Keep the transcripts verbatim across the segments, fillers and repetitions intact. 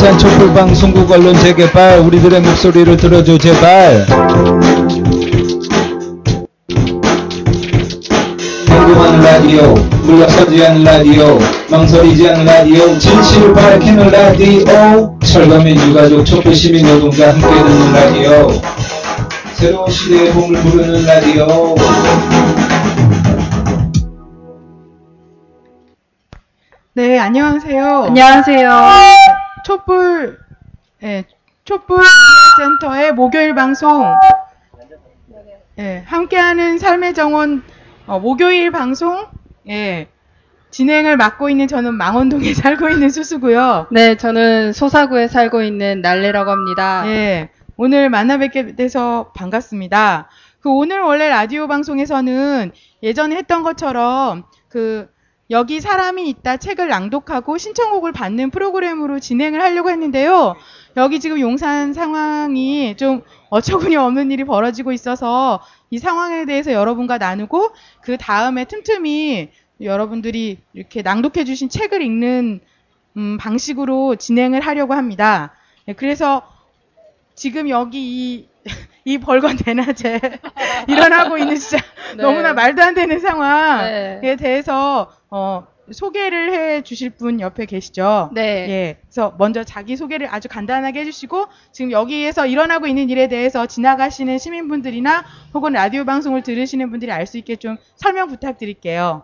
용산 촛불방송국 언론 재개발, 우리들의 목소리를 들어줘 제발. 궁금한 라디오, 물러서지 않는 라디오, 망설이지 않는 라디오, 진실을 밝히는 라디오, 철거민 유가족 촛불시민 여동과 함께 듣는 라디오, 새로운 시대의 봄을 부르는 라디오. 네, 안녕하세요. 안녕하세요. 촛불, 예, 촛불 센터의 목요일 방송, 예, 함께하는 삶의 정원, 어, 목요일 방송, 예, 진행을 맡고 있는 저는 망원동에 살고 있는 수수고요. 네, 저는 소사구에 살고 있는 날래라고 합니다. 예, 오늘 만나 뵙게 돼서 반갑습니다. 그 오늘 원래 라디오 방송에서는 예전에 했던 것처럼 그 여기 사람이 있다 책을 낭독하고 신청곡을 받는 프로그램으로 진행을 하려고 했는데요. 여기 지금 용산 상황이 좀 어처구니 없는 일이 벌어지고 있어서 이 상황에 대해서 여러분과 나누고 그 다음에 틈틈이 여러분들이 이렇게 낭독해 주신 책을 읽는 음, 방식으로 진행을 하려고 합니다. 네, 그래서 지금 여기 이, 이 벌건 대낮에 일어나고 있는 진짜 네. 너무나 말도 안 되는 상황에 네. 대해서 어, 소개를 해 주실 분 옆에 계시죠? 네. 예. 그래서 먼저 자기 소개를 아주 간단하게 해주시고 지금 여기에서 일어나고 있는 일에 대해서 지나가시는 시민분들이나 혹은 라디오 방송을 들으시는 분들이 알 수 있게 좀 설명 부탁드릴게요.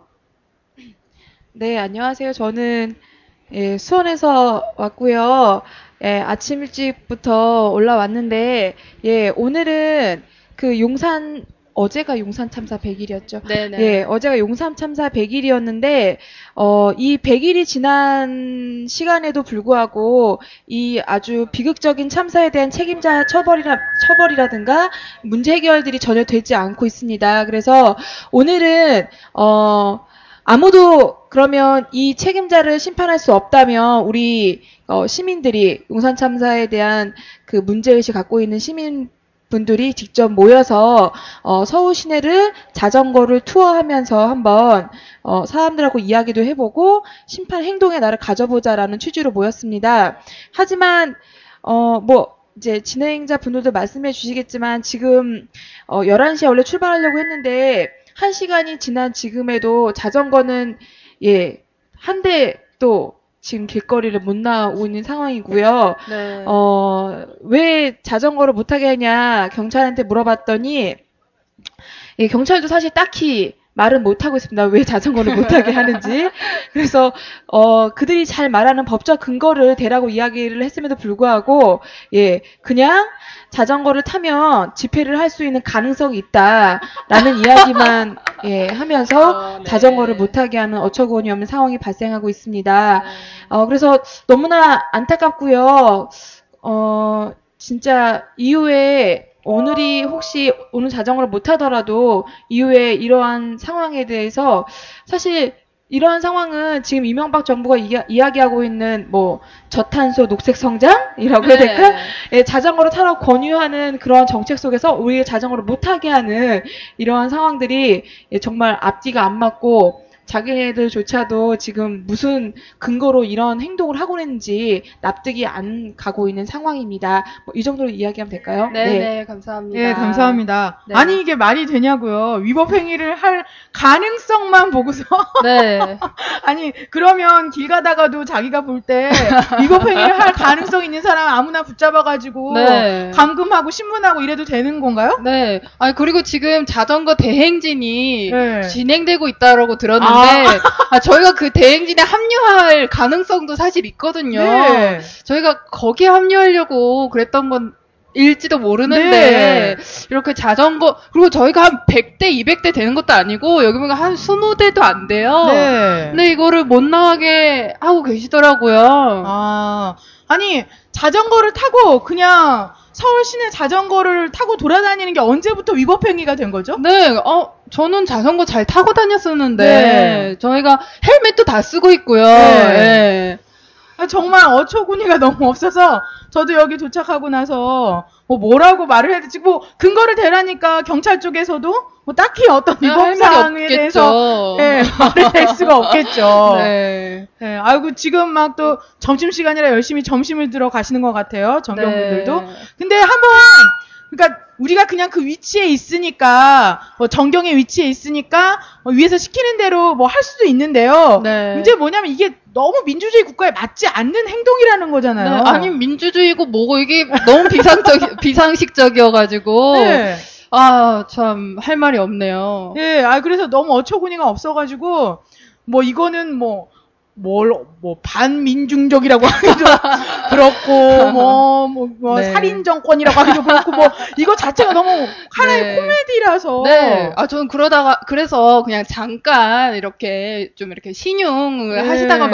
네, 안녕하세요. 저는 예, 수원에서 왔고요. 예, 아침 일찍부터 올라왔는데 예, 오늘은 그 용산 어제가 용산 참사 백 일이었죠. 네네. 예, 어제가 용산 참사 백 일이었는데, 어, 이 백 일이 지난 시간에도 불구하고, 이 아주 비극적인 참사에 대한 책임자 처벌이라, 처벌이라든가, 문제 해결들이 전혀 되지 않고 있습니다. 그래서 오늘은, 어, 아무도 그러면 이 책임자를 심판할 수 없다면, 우리, 어, 시민들이, 용산 참사에 대한 그 문제의식 갖고 있는 시민, 분들이 직접 모여서 어, 서울 시내를 자전거를 투어하면서 한번 어, 사람들하고 이야기도 해보고 심판 행동의 날을 가져보자라는 취지로 모였습니다. 하지만 어, 뭐 이제 진행자 분들도 말씀해 주시겠지만 지금 어, 열한 시에 원래 출발하려고 했는데 한 시간이 지난 지금에도 자전거는 예, 한 대 또 지금 길거리를 못 나오고 있는 상황이고요. 네. 어, 왜 자전거를 못하게 하냐 경찰한테 물어봤더니 예, 경찰도 사실 딱히 말은 못하고 있습니다. 왜 자전거를 못하게 하는지. 그래서 어, 그들이 잘 말하는 법적 근거를 대라고 이야기를 했음에도 불구하고 예, 그냥 자전거를 타면 집회를 할 수 있는 가능성이 있다라는 이야기만 예, 하면서 어, 네. 자전거를 못하게 하는 어처구니 없는 상황이 발생하고 있습니다. 어, 그래서 너무나 안타깝고요. 어, 진짜 이후에 오늘이 혹시 오늘 자전거를 못 타더라도 이후에 이러한 상황에 대해서 사실 이러한 상황은 지금 이명박 정부가 이야, 이야기하고 있는 뭐 저탄소 녹색 성장이라고 해야 될까? 네. 예, 자전거를 타라고 권유하는 그런 정책 속에서 우리가 자전거를 못 타게 하는 이러한 상황들이 예, 정말 앞뒤가 안 맞고 자기네들조차도 지금 무슨 근거로 이런 행동을 하고 있는지 납득이 안 가고 있는 상황입니다. 뭐 이 정도로 이야기하면 될까요? 네, 네, 네 감사합니다. 예, 감사합니다. 네. 아니 이게 말이 되냐고요. 위법 행위를 할 가능성만 보고서. 네. 아니 그러면 길 가다가도 자기가 볼 때 위법 행위를 할 가능성 있는 사람 아무나 붙잡아가지고 네. 감금하고 신문하고 이래도 되는 건가요? 네. 아니 그리고 지금 자전거 대행진이 네. 진행되고 있다라고 들었는데 아. 아, 저희가 그 대행진에 합류할 가능성도 사실 있거든요. 네. 저희가 거기에 합류하려고 그랬던 건 일지도 모르는데 네. 이렇게 자전거 그리고 저희가 한 백 대, 이백 대 되는 것도 아니고 여기 보면 한 이십 대도 안 돼요. 네. 근데 이거를 못 나가게 하고 계시더라고요. 아, 아니 자전거를 타고 그냥 서울 시내 자전거를 타고 돌아다니는 게 언제부터 위법 행위가 된 거죠? 네, 어, 저는 자전거 잘 타고 다녔었는데, 네. 저희가 헬멧도 다 쓰고 있고요. 네. 네. 아, 정말 어처구니가 너무 없어서 저도 여기 도착하고 나서 뭐 뭐라고 말을 해야 될지 뭐 근거를 대라니까 경찰 쪽에서도 뭐 딱히 어떤 위법 사항에 대해서 네, 말을 할 수가 없겠죠. 네. 네, 아이고 지금 막 또 점심 시간이라 열심히 점심을 들어 가시는 것 같아요. 정경분들도. 네. 근데 한번 그러니까 우리가 그냥 그 위치에 있으니까 뭐 정경의 위치에 있으니까 뭐 위에서 시키는 대로 뭐 할 수도 있는데요. 네. 문제 뭐냐면 이게 너무 민주주의 국가에 맞지 않는 행동이라는 거잖아요. 네, 아니 민주주의고 뭐고 이게 너무 비상적 비상식적이어가지고 네. 아 참 할 말이 없네요. 네, 아 그래서 너무 어처구니가 없어가지고 뭐 이거는 뭐 뭘, 뭐, 반민중적이라고 하기도 그렇고, 뭐, 뭐, 뭐 네. 살인정권이라고 하기도 그렇고, 뭐, 이거 자체가 너무 하나의 네. 코미디라서. 네. 아, 저는 그러다가, 그래서 그냥 잠깐 이렇게 좀 이렇게 신용을 네. 하시다가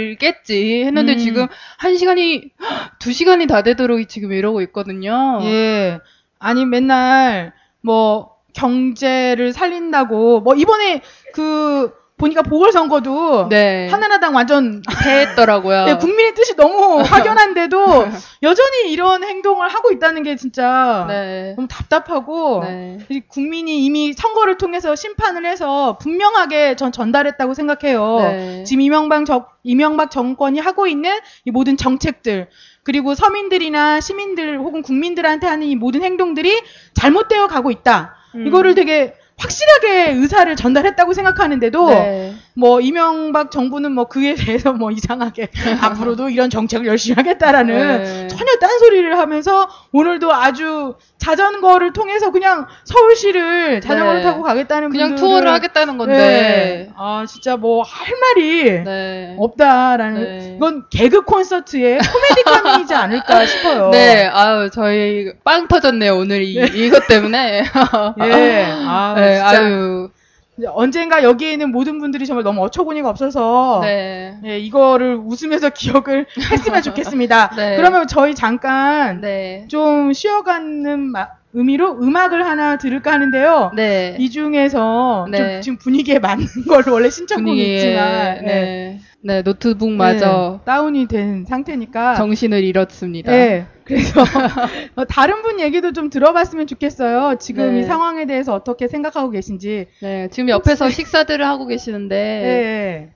말겠지 했는데 음. 지금 한 시간이, 두 시간이 다 되도록 지금 이러고 있거든요. 예. 아니, 맨날, 뭐, 경제를 살린다고, 뭐, 이번에 그, 보니까 보궐선거도 네. 한나라당 완전 했더라고요. 네, 국민의 뜻이 너무 확연한데도 여전히 이런 행동을 하고 있다는 게 진짜 네. 너무 답답하고 네. 이 국민이 이미 선거를 통해서 심판을 해서 분명하게 전 전달했다고 생각해요. 네. 지금 이명박, 정, 이명박 정권이 하고 있는 이 모든 정책들 그리고 서민들이나 시민들 혹은 국민들한테 하는 이 모든 행동들이 잘못되어 가고 있다. 음. 이거를 되게 확실하게 의사를 전달했다고 생각하는데도 네. 뭐 이명박 정부는 뭐 그에 대해서 뭐 이상하게 앞으로도 이런 정책을 열심히 하겠다라는 네. 전혀 딴소리를 하면서 오늘도 아주 자전거를 통해서 그냥 서울시를 자전거를 네. 타고 가겠다는 그냥 분들을- 투어를 하겠다는 건데. 네. 아 진짜 뭐 할 말이 네. 없다라는 네. 이건 개그 콘서트의 코미디감이지 않을까 싶어요. 네, 아유, 저희 빵 터졌네요, 오늘 이, 이것 때문에. 예. 아, 네, 진짜 아유. 언젠가 여기에 있는 모든 분들이 정말 너무 어처구니가 없어서 네. 예, 이거를 웃으면서 기억을 했으면 좋겠습니다. 네. 그러면 저희 잠깐 네. 좀 쉬어가는 마- 의미로 음악을 하나 들을까 하는데요. 네. 이 중에서 네. 좀 지금 분위기에 맞는 걸 원래 신청곡이 분위기에, 있지만 예. 네. 네, 노트북마저 예, 다운이 된 상태니까 정신을 잃었습니다. 네. 그래서 어, 다른 분 얘기도 좀 들어봤으면 좋겠어요. 지금 네. 이 상황에 대해서 어떻게 생각하고 계신지. 네, 지금 옆에서 식사들을 하고 계시는데. 네.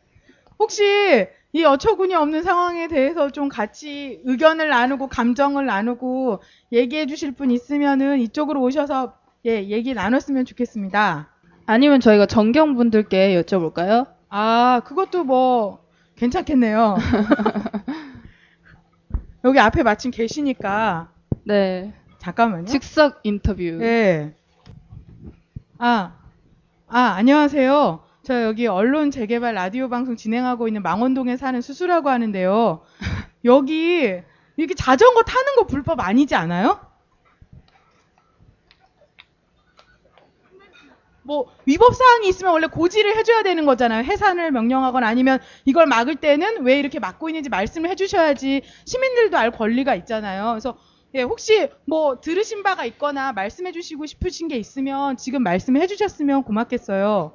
혹시 이 어처구니 없는 상황에 대해서 좀 같이 의견을 나누고 감정을 나누고 얘기해 주실 분 있으면은 이쪽으로 오셔서 예, 얘기 나눴으면 좋겠습니다. 아니면 저희가 정경분들께 여쭤볼까요? 아, 그것도 뭐 괜찮겠네요. 여기 앞에 마침 계시니까 네. 잠깐만요. 즉석 인터뷰. 네. 아, 아, 안녕하세요. 저 여기 언론 재개발 라디오 방송 진행하고 있는 망원동에 사는 수수라고 하는데요. 여기 이렇게 자전거 타는 거 불법 아니지 않아요? 뭐 위법 사항이 있으면 원래 고지를 해줘야 되는 거잖아요. 해산을 명령하거나 아니면 이걸 막을 때는 왜 이렇게 막고 있는지 말씀을 해주셔야지 시민들도 알 권리가 있잖아요. 그래서 예, 혹시 뭐 들으신 바가 있거나 말씀해주시고 싶으신 게 있으면 지금 말씀해주셨으면 고맙겠어요.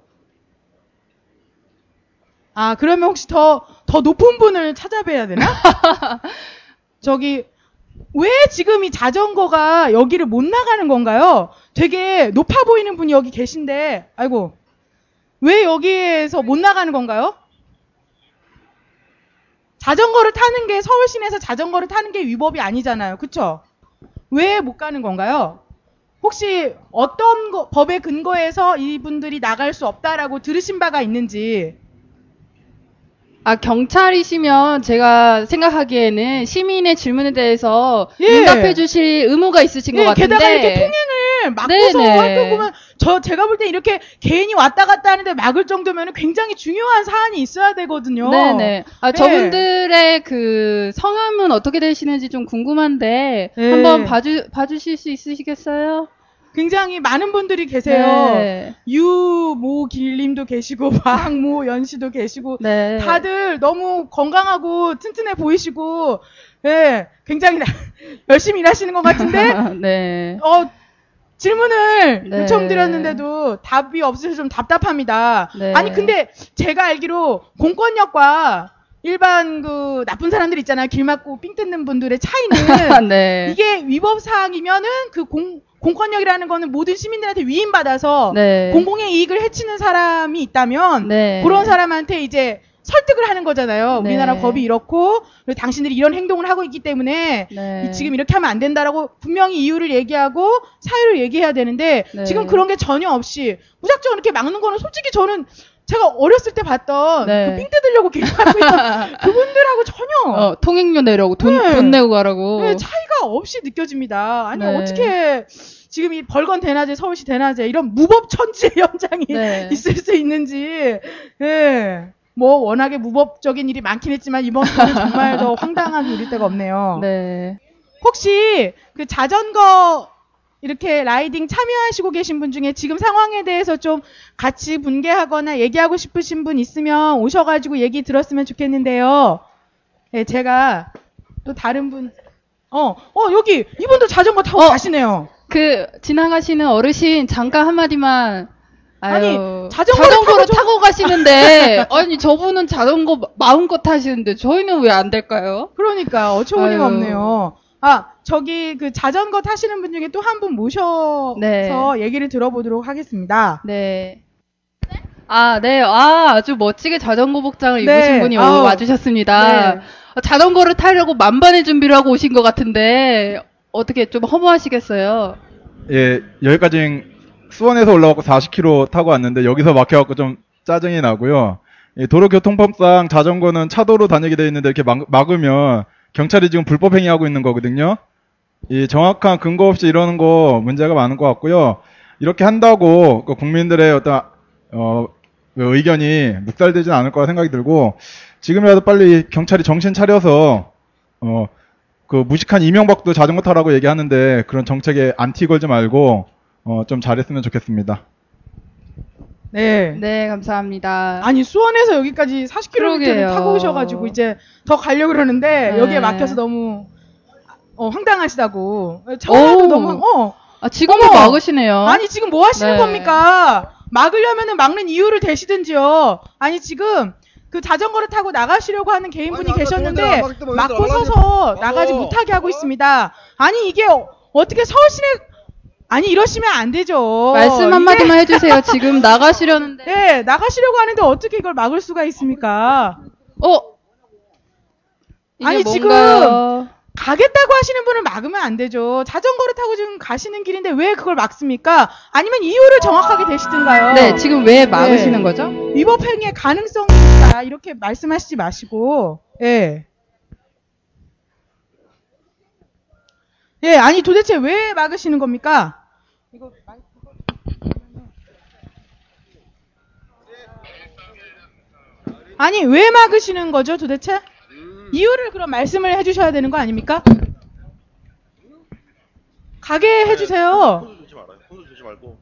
아, 그러면 혹시 더, 더 높은 분을 찾아뵈야 되나? 저기, 왜 지금 이 자전거가 여기를 못 나가는 건가요? 되게 높아 보이는 분이 여기 계신데, 아이고, 왜 여기에서 못 나가는 건가요? 자전거를 타는 게, 서울 시내에서 자전거를 타는 게 위법이 아니잖아요. 그쵸? 왜 못 가는 건가요? 혹시 어떤 거, 법의 근거에서 이분들이 나갈 수 없다라고 들으신 바가 있는지, 아, 경찰이시면 제가 생각하기에는 시민의 질문에 대해서 예. 응답해 주실 의무가 있으신 것 예, 같은데. 게다가 이렇게 통행을 막고서 네네. 할 거 보면 저 제가 볼 때 이렇게 개인이 왔다 갔다 하는데 막을 정도면 굉장히 중요한 사안이 있어야 되거든요. 네네. 아, 예. 저분들의 그 성함은 어떻게 되시는지 좀 궁금한데 예. 한번 봐주 봐주실 수 있으시겠어요? 굉장히 많은 분들이 계세요. 네. 유모길님도 계시고 박모연 씨도 계시고 네. 다들 너무 건강하고 튼튼해 보이시고 예, 굉장히 나- 열심히 일하시는 것 같은데 네. 어, 질문을 네. 요청드렸는데도 답이 없으셔서 좀 답답합니다. 네. 아니 근데 제가 알기로 공권력과 일반 그 나쁜 사람들 있잖아요. 길 막고 삥 뜯는 분들의 차이는 네. 이게 위법 사항이면은 그 공, 공권력이라는 거는 모든 시민들한테 위임받아서 네. 공공의 이익을 해치는 사람이 있다면 네. 그런 사람한테 이제 설득을 하는 거잖아요. 네. 우리나라 법이 이렇고 그리고 당신들이 이런 행동을 하고 있기 때문에 네. 지금 이렇게 하면 안 된다라고 분명히 이유를 얘기하고 사유를 얘기해야 되는데 네. 지금 그런 게 전혀 없이 무작정 이렇게 막는 거는 솔직히 저는 제가 어렸을 때 봤던 네. 그 삥 뜯으려고 길 막고 있던 그분들하고 전혀 어, 통행료 내려고 돈, 네. 돈 내고 가라고. 네, 차이가 없이 느껴집니다. 아니 네. 어떻게 지금 이 벌건 대낮에 서울시 대낮에 이런 무법천지의 현장이 네. 있을 수 있는지 예. 뭐 워낙에 무법적인 일이 많긴 했지만 이번 주는 정말 더 황당한 일일 데가 없네요. 네. 혹시 그 자전거 이렇게 라이딩 참여하시고 계신 분 중에 지금 상황에 대해서 좀 같이 분개하거나 얘기하고 싶으신 분 있으면 오셔가지고 얘기 들었으면 좋겠는데요. 네, 제가 또 다른 분, 어, 어, 여기 이분도 자전거 타고 어. 가시네요. 그, 지나가시는 어르신 잠깐 한마디만. 아니, 아유, 자전거를 자전거로 타고 타고, 가시는데, 아니, 저분은 자전거 마음껏 타시는데, 저희는 왜 안 될까요? 그러니까 어처구니가 아유. 없네요. 아, 저기 그 자전거 타시는 분 중에 또 한 분 모셔서 네. 얘기를 들어보도록 하겠습니다. 네. 아, 네. 아, 아주 멋지게 자전거 복장을 네. 입으신 분이 아우. 와주셨습니다. 네. 어, 자전거를 타려고 만반의 준비를 하고 오신 것 같은데, 어떻게 좀 허무하시겠어요? 예, 여기까지 수원에서 올라왔고 사십 킬로미터 타고 왔는데 여기서 막혀갖고 좀 짜증이 나고요. 예, 도로교통법상 자전거는 차도로 다니게 돼 있는데 이렇게 막, 막으면 경찰이 지금 불법 행위하고 있는 거거든요. 이 정확한 근거 없이 이러는 거 문제가 많은 것 같고요. 이렇게 한다고 그 국민들의 어떤 어, 그 의견이 묵살되지는 않을 거라 생각이 들고 지금이라도 빨리 경찰이 정신 차려서 어, 그 무식한 이명박도 자전거 타라고 얘기하는데 그런 정책에 안티 걸지 말고 어, 좀 잘했으면 좋겠습니다. 네. 네, 감사합니다. 아니 수원에서 여기까지 사십 킬로미터를 그러게요. 타고 오셔가지고 이제 더 가려고 그러는데 네. 여기에 막혀서 너무 어, 황당하시다고. 차라도 오. 너무 어 아, 지금도 어머. 막으시네요. 아니 지금 뭐 하시는 네. 겁니까? 막으려면은 막는 이유를 대시든지요. 아니 지금 그 자전거를 타고 나가시려고 하는 개인분이 아니, 아까 계셨는데 동네랑 막을 때 뭐 막고 얘들아, 서서 말하지. 나가지 어. 못하게 하고 있습니다. 아니 이게 어, 어떻게 서울시내 아니 이러시면 안 되죠. 말씀 이게- 한마디만 해주세요. 지금 나가시려는데. 네, 나가시려고 하는데 어떻게 이걸 막을 수가 있습니까? 어? 이게 아니, 뭔가요? 가겠다고 하시는 분을 막으면 안 되죠. 자전거를 타고 지금 가시는 길인데 왜 그걸 막습니까? 아니면 이유를 정확하게 대시든가요. 네, 지금 왜 막으시는 네. 거죠? 위법 행위의 가능성이 있다. 이렇게 말씀하시지 마시고. 예. 예, 아니 도대체 왜 막으시는 겁니까? 이거 아니 왜 막으시는 거죠 도대체? 이유를 그럼 말씀을 해주셔야 되는 거 아닙니까? 가게 해주세요. 손 주지 말아요. 손 주지 말고.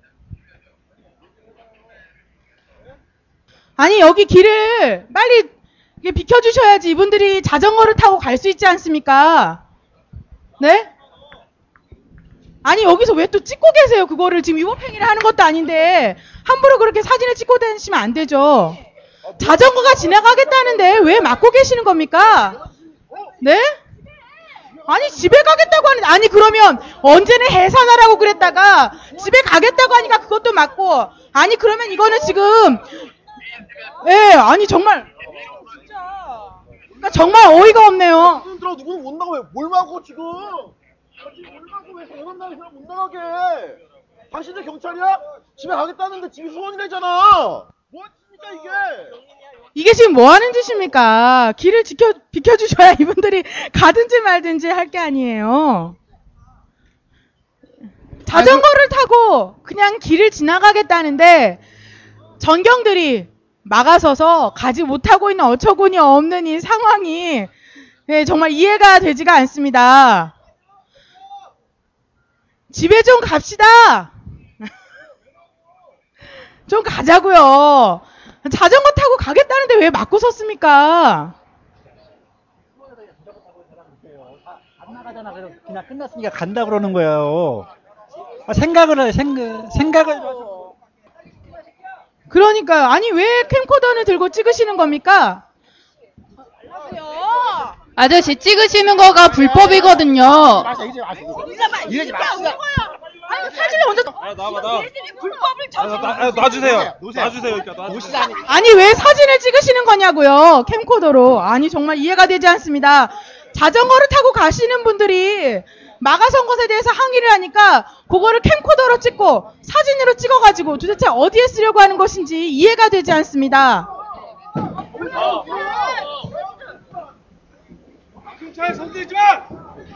아니 여기 길을 빨리 이게 비켜주셔야지 이분들이 자전거를 타고 갈 수 있지 않습니까? 네? 아니 여기서 왜 또 찍고 계세요? 그거를 지금 위법행위를 하는 것도 아닌데 함부로 그렇게 사진을 찍고 다니시면 안 되죠. 자전거가 지나가겠다는데 왜 막고 계시는 겁니까? 네? 아니 집에 가겠다고 하는데 아니 그러면 언제는 해산하라고 그랬다가 집에 가겠다고 하니까 그것도 막고 아니 그러면 이거는 지금 예 아니 정말 진짜 그러니까 정말 어이가 없네요. 손 들어 누구는 못 나가 왜? 뭘 막고 지금? 지금 뭘 막고 왜 경험당한 사람 못 나가게? 해? 당신들 경찰이야? 집에 가겠다는데 집이 수원이래잖아. 뭐하십니까 이게? 이게 지금 뭐 하는 짓입니까? 길을 지켜, 비켜주셔야 이분들이 가든지 말든지 할 게 아니에요. 자전거를 타고 그냥 길을 지나가겠다는데 전경들이 막아서서 가지 못하고 있는 어처구니 없는 이 상황이 네, 정말 이해가 되지가 않습니다. 집에 좀 갑시다. 좀 가자고요. 자전거 타고 가겠다는데 왜 막고 섰습니까? 안 나가잖아. 그래서 그냥 끝났으니까 간다 그러는 거예요. 아, 생각을 해, 생각, 생각을. 그러니까요. 아니 왜 캠코더를 들고 찍으시는 겁니까? 아저씨 찍으시는 거가 불법이거든요. 이러지 마시다. 아니 사진을 먼저 나와봐, 나. 불법을 아, 나, 나, 놔주세요. 놔주세요. 그러니까 놔주세요. 아니 왜 사진을 찍으시는 거냐고요? 캠코더로. 아니 정말 이해가 되지 않습니다. 자전거를 타고 가시는 분들이 마가선 것에 대해서 항의를 하니까 그거를 캠코더로 찍고 사진으로 찍어가지고 도대체 어디에 쓰려고 하는 것인지 이해가 되지 않습니다. 경찰 손대지 마!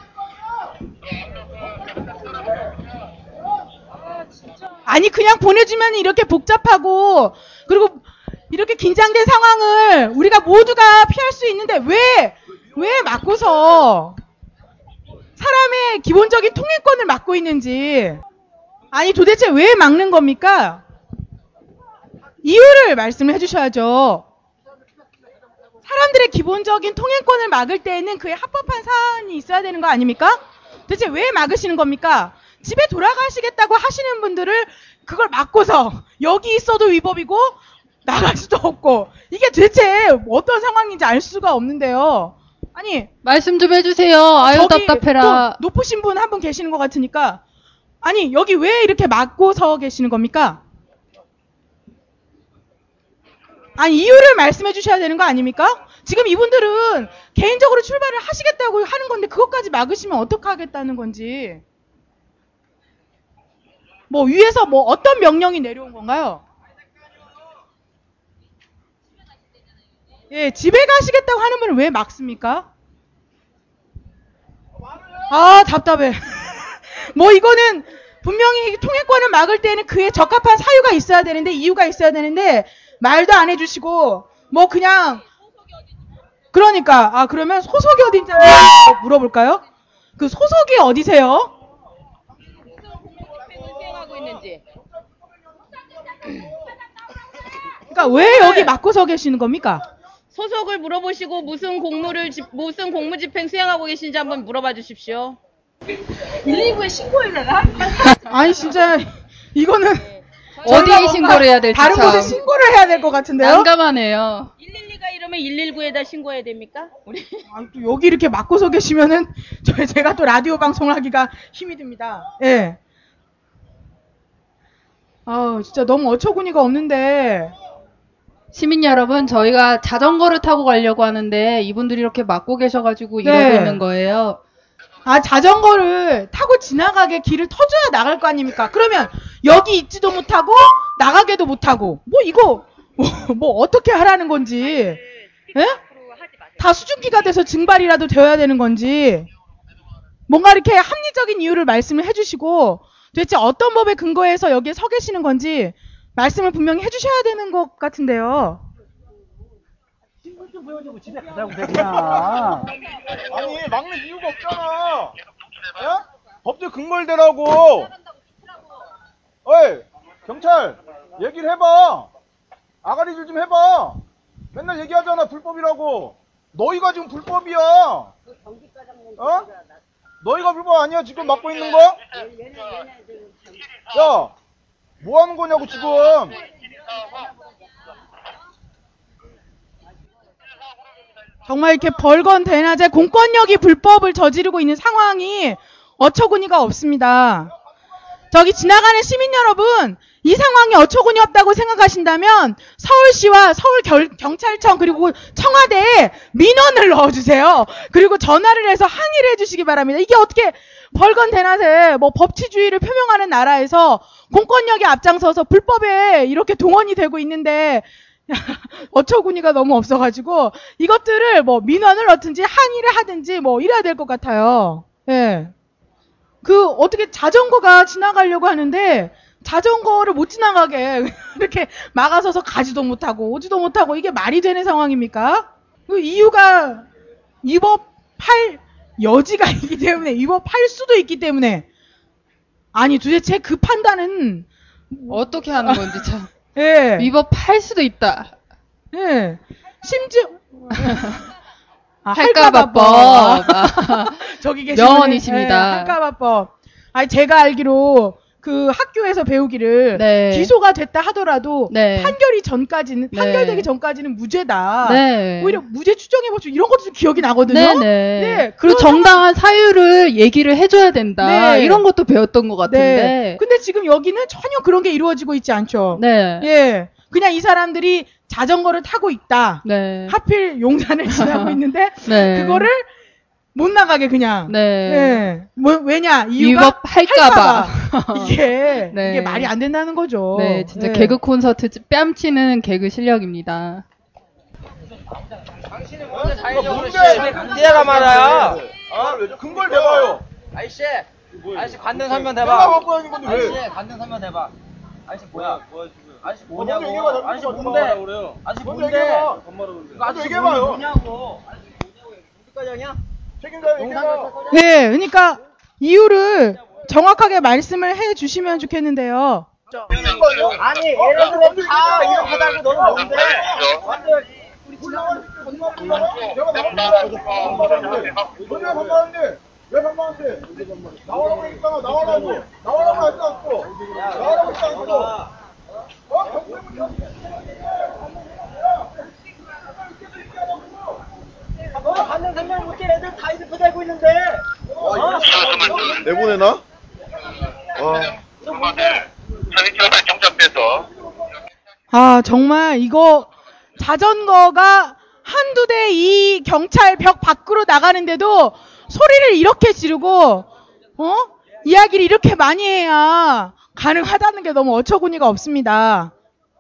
아니 그냥 보내주면 이렇게 복잡하고 그리고 이렇게 긴장된 상황을 우리가 모두가 피할 수 있는데 왜, 왜 막고서 사람의 기본적인 통행권을 막고 있는지. 아니 도대체 왜 막는 겁니까? 이유를 말씀을 해주셔야죠. 사람들의 기본적인 통행권을 막을 때에는 그에 합법한 사안이 있어야 되는 거 아닙니까? 도대체 왜 막으시는 겁니까? 집에 돌아가시겠다고 하시는 분들을 그걸 막고서 여기 있어도 위법이고 나갈 수도 없고 이게 도대체 어떤 상황인지 알 수가 없는데요. 아니 말씀 좀 해주세요. 아유 저기 답답해라. 또 높으신 분 한 분 계시는 것 같으니까 아니 여기 왜 이렇게 막고 서 계시는 겁니까? 아니 이유를 말씀해 주셔야 되는 거 아닙니까? 지금 이분들은 개인적으로 출발을 하시겠다고 하는 건데 그것까지 막으시면 어떡하겠다는 건지. 뭐 위에서 뭐 어떤 명령이 내려온 건가요? 예, 집에 가시겠다고 하는 분을 왜 막습니까? 아 답답해. 뭐 이거는 분명히 통행권을 막을 때는 그에 적합한 사유가 있어야 되는데 이유가 있어야 되는데 말도 안 해주시고 뭐 그냥 그러니까 아 그러면 소속이 어딘지 한번 물어볼까요? 그 소속이 어디세요? 그러니까 왜 여기 막고 서 계시는 겁니까? 소속을 물어보시고 무슨 공무를 집- 무슨 공무집행 수행하고 계신지 한번 물어봐 주십시오. 일일구에 신고해내라? 아니 진짜 이거는 어디에 신고를 해야 될지 다른 참 곳에 신고를 해야 될 것 같은데요? 난감하네요. 일일이가 이러면 일일구에다 신고해야 됩니까? 우리 아, 또 여기 이렇게 막고 서 계시면은 저 제가 또 라디오 방송을 하기가 힘이 듭니다. 예. 아 진짜 너무 어처구니가 없는데. 시민 여러분, 저희가 자전거를 타고 가려고 하는데 이분들이 이렇게 막고 계셔가지고 네. 이러고 있는 거예요. 아 자전거를 타고 지나가게 길을 터줘야 나갈 거 아닙니까? 그러면 여기 있지도 못하고 나가게도 못하고 뭐 이거 뭐, 뭐 어떻게 하라는 건지. 예? 다 수증기가 돼서 증발이라도 되어야 되는 건지. 뭔가 이렇게 합리적인 이유를 말씀을 해주시고 도대체 어떤 법에 근거해서 여기에 서 계시는 건지 말씀을 분명히 해주셔야 되는 것 같은데요. 신분 좀 보여주고 집에 가자고 그래 그냥. 아니 막는 이유가 없잖아. 야? 법적 근거를 대라고. 어이 경찰 얘기를 해봐. 아가리질 좀 해봐. 맨날 얘기하잖아 불법이라고. 너희가 지금 불법이야. 어? 너희가 불법 아니야 지금 막고 있는 거? 야, 뭐 하는 거냐고 지금. 정말 이렇게 벌건 대낮에 공권력이 불법을 저지르고 있는 상황이 어처구니가 없습니다. 저기 지나가는 시민 여러분, 이 상황이 어처구니 없다고 생각하신다면 서울시와 서울 결, 경찰청 그리고 청와대에 민원을 넣어주세요. 그리고 전화를 해서 항의를 해주시기 바랍니다. 이게 어떻게 벌건 대낮에 뭐 법치주의를 표명하는 나라에서 공권력이 앞장서서 불법에 이렇게 동원이 되고 있는데 어처구니가 너무 없어가지고 이것들을 뭐 민원을 넣든지 항의를 하든지 뭐 이래야 될 것 같아요. 예. 그 어떻게 자전거가 지나가려고 하는데 자전거를 못 지나가게 이렇게 막아서서 가지도 못하고 오지도 못하고 이게 말이 되는 상황입니까? 그 이유가 위법할 여지가 있기 때문에 위법할 수도 있기 때문에 아니 도대체 그 판단은 어떻게 하는 건지 참. 예. 위법할 수도 있다. 예. 심지어 아, 할까봐법. 할까봐법. 저기 계신 명언이십니다. 분이, 예, 할까봐법. 아니 제가 알기로 그 학교에서 배우기를 네. 기소가 됐다 하더라도 네. 판결이 전까지는 네. 판결되기 전까지는 무죄다. 네. 오히려 무죄 추정해보죠. 이런 것도 좀 기억이 나거든요. 네, 네. 네, 그리고 그런 정당한 사유를 얘기를 해줘야 된다. 네. 이런 것도 배웠던 것 같은데. 네. 근데 지금 여기는 전혀 그런 게 이루어지고 있지 않죠. 네. 예. 그냥 이 사람들이 자전거를 타고 있다. 네. 하필 용산을 지나고 있는데 네. 그거를 못 나가게 그냥. 네. 예. 뭐 왜냐? 이유가 위법할까봐. 이게 네. 이게 말이 안 된다는 거죠. 네, 진짜 예. 개그 콘서트 뺨치는 개그 실력입니다. 강제가 많아요. 어? 근거를 대봐요. 아저씨, 아저씨 관등 설명 내가 대봐. 갖고 다니는 건데 왜? 아저씨 관등 설명 대봐. 아저씨 뭐야? 아저씨 먼저 뭐냐고? 얘기해봐. 아저씨 먼저 뭔데? 얘기해봐. 아저씨 먼저 뭔데? 얘기해봐. 이거 아저씨 얘기해봐요. 뭐냐고? 아저씨 뭐냐고? 어디까지 하냐? 책임자 얘기해봐. 네, 그러니까 이유를 정확하게 말씀을 해 주시면 좋겠는데요. 아니 얘네들은 다 이렇게 달고 너는 뭔데? 완전 내가 반말하는데 왜 반말하는데? 나와라고 했잖아. 나와라고. 나와라고 했지 않고. 나와라고 했지 않고. 어? 경찰부터 너는 관등 설명 못해. 애들 다 이렇게 달고 있는데. 어? 내보내나? 와. 아, 정말 이거 자전거가 한두 대 이 경찰 벽 밖으로 나가는데도 소리를 이렇게 지르고 어? 이야기를 이렇게 많이 해야 가능하다는 게 너무 어처구니가 없습니다.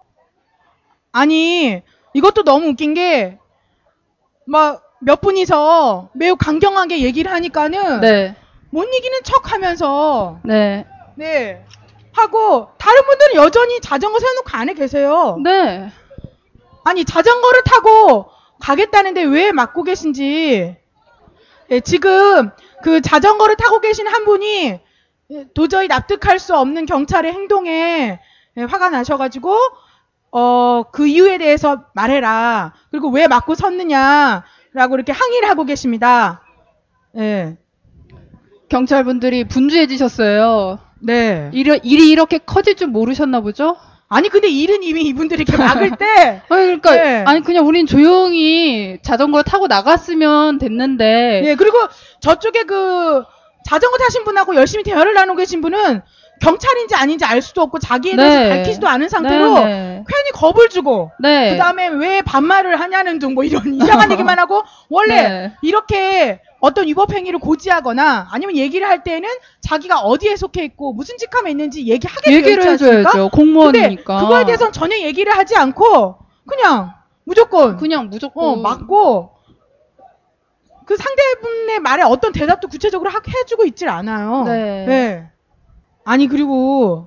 아니, 이것도 너무 웃긴 게 막 몇 분이서 매우 강경하게 얘기를 하니까는 네. 못 이기는 척 하면서 네. 네. 하고 다른 분들은 여전히 자전거 세워놓고 안에 계세요. 네. 아니 자전거를 타고 가겠다는데 왜 막고 계신지. 예, 지금 그 자전거를 타고 계신 한 분이 도저히 납득할 수 없는 경찰의 행동에 예, 화가 나셔가지고 어, 그 이유에 대해서 말해라. 그리고 왜 막고 섰느냐라고 이렇게 항의를 하고 계십니다. 예. 경찰분들이 분주해지셨어요. 네. 일이, 일이 이렇게 커질 줄 모르셨나 보죠? 아니 근데 일은 이미 이분들이 이렇게 막을 때 아니 그러니까 네. 아니 그냥 우린 조용히 자전거 타고 나갔으면 됐는데. 예, 그리고 저쪽에 그 자전거 타신 분하고 열심히 대화를 나누고 계신 분은 경찰인지 아닌지 알 수도 없고 자기에 대해서 네. 밝히지도 않은 상태로 네, 네. 괜히 겁을 주고 네. 그다음에 왜 반말을 하냐는 등 뭐 이런 이상한 얘기만 하고 원래 네. 이렇게 어떤 위법 행위를 고지하거나 아니면 얘기를 할 때는 자기가 어디에 속해 있고 무슨 직함에 있는지 얘기하게 얘기를 되어 있지 않습니까? 해줘야죠. 공무원이니까. 근데 그거에 대해서는 전혀 얘기를 하지 않고 그냥 무조건 그냥 무조건 어, 맞고 그 상대분의 말에 어떤 대답도 구체적으로 하, 해주고 있질 않아요. 네. 네. 아니 그리고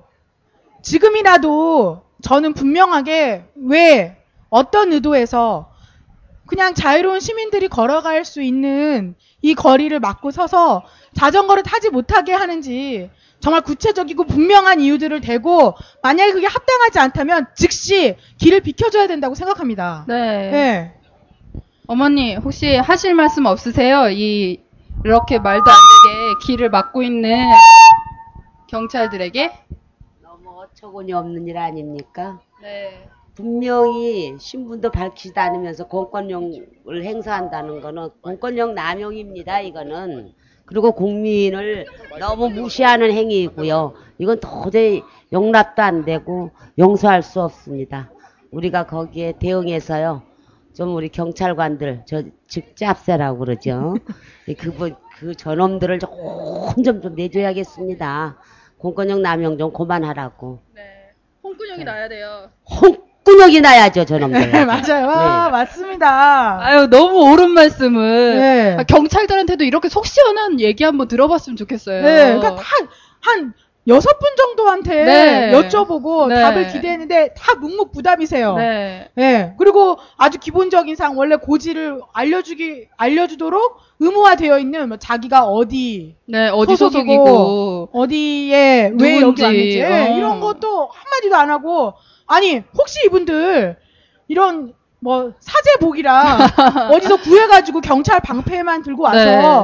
지금이라도 저는 분명하게 왜 어떤 의도에서 그냥 자유로운 시민들이 걸어갈 수 있는 이 거리를 막고 서서 자전거를 타지 못하게 하는지 정말 구체적이고 분명한 이유들을 대고 만약에 그게 합당하지 않다면 즉시 길을 비켜줘야 된다고 생각합니다. 네. 네. 어머니 혹시 하실 말씀 없으세요? 이 이렇게 말도 안 되게 길을 막고 있는 경찰들에게? 너무 어처구니 없는 일 아닙니까? 네. 분명히 신분도 밝히지도 않으면서 공권력을 행사한다는 거는 공권력 남용입니다. 이거는. 그리고 국민을 너무 무시하는 행위이고요. 이건 도저히 용납도 안 되고 용서할 수 없습니다. 우리가 거기에 대응해서요. 좀 우리 경찰관들, 저 즉잡세라고 그러죠. 그분, 그 저놈들을 좀 좀 내줘야겠습니다. 공권력 남용 좀 그만하라고. 네. 홍군형이 나야 돼요. 홍군형이 나야죠, 저놈들. 네, 맞아요. 아, 네. 맞습니다. 아유, 너무 옳은 말씀을. 네. 아, 경찰들한테도 이렇게 속 시원한 얘기 한번 들어봤으면 좋겠어요. 네, 그러니까 다, 한, 여섯 분 정도한테 네. 여쭤보고 네. 답을 기대했는데 다 묵묵부답이세요. 네. 네. 그리고 아주 기본적인 상 원래 고지를 알려주기, 알려주도록 의무화되어 있는 뭐 자기가 어디, 네, 어디 소속이고, 소속이고, 어디에 왜 여기 누군지, 왔는지 네, 어. 이런 것도 한마디도 안 하고 아니 혹시 이분들 이런 뭐 사제복이랑 어디서 구해가지고 경찰 방패만 들고 와서 네.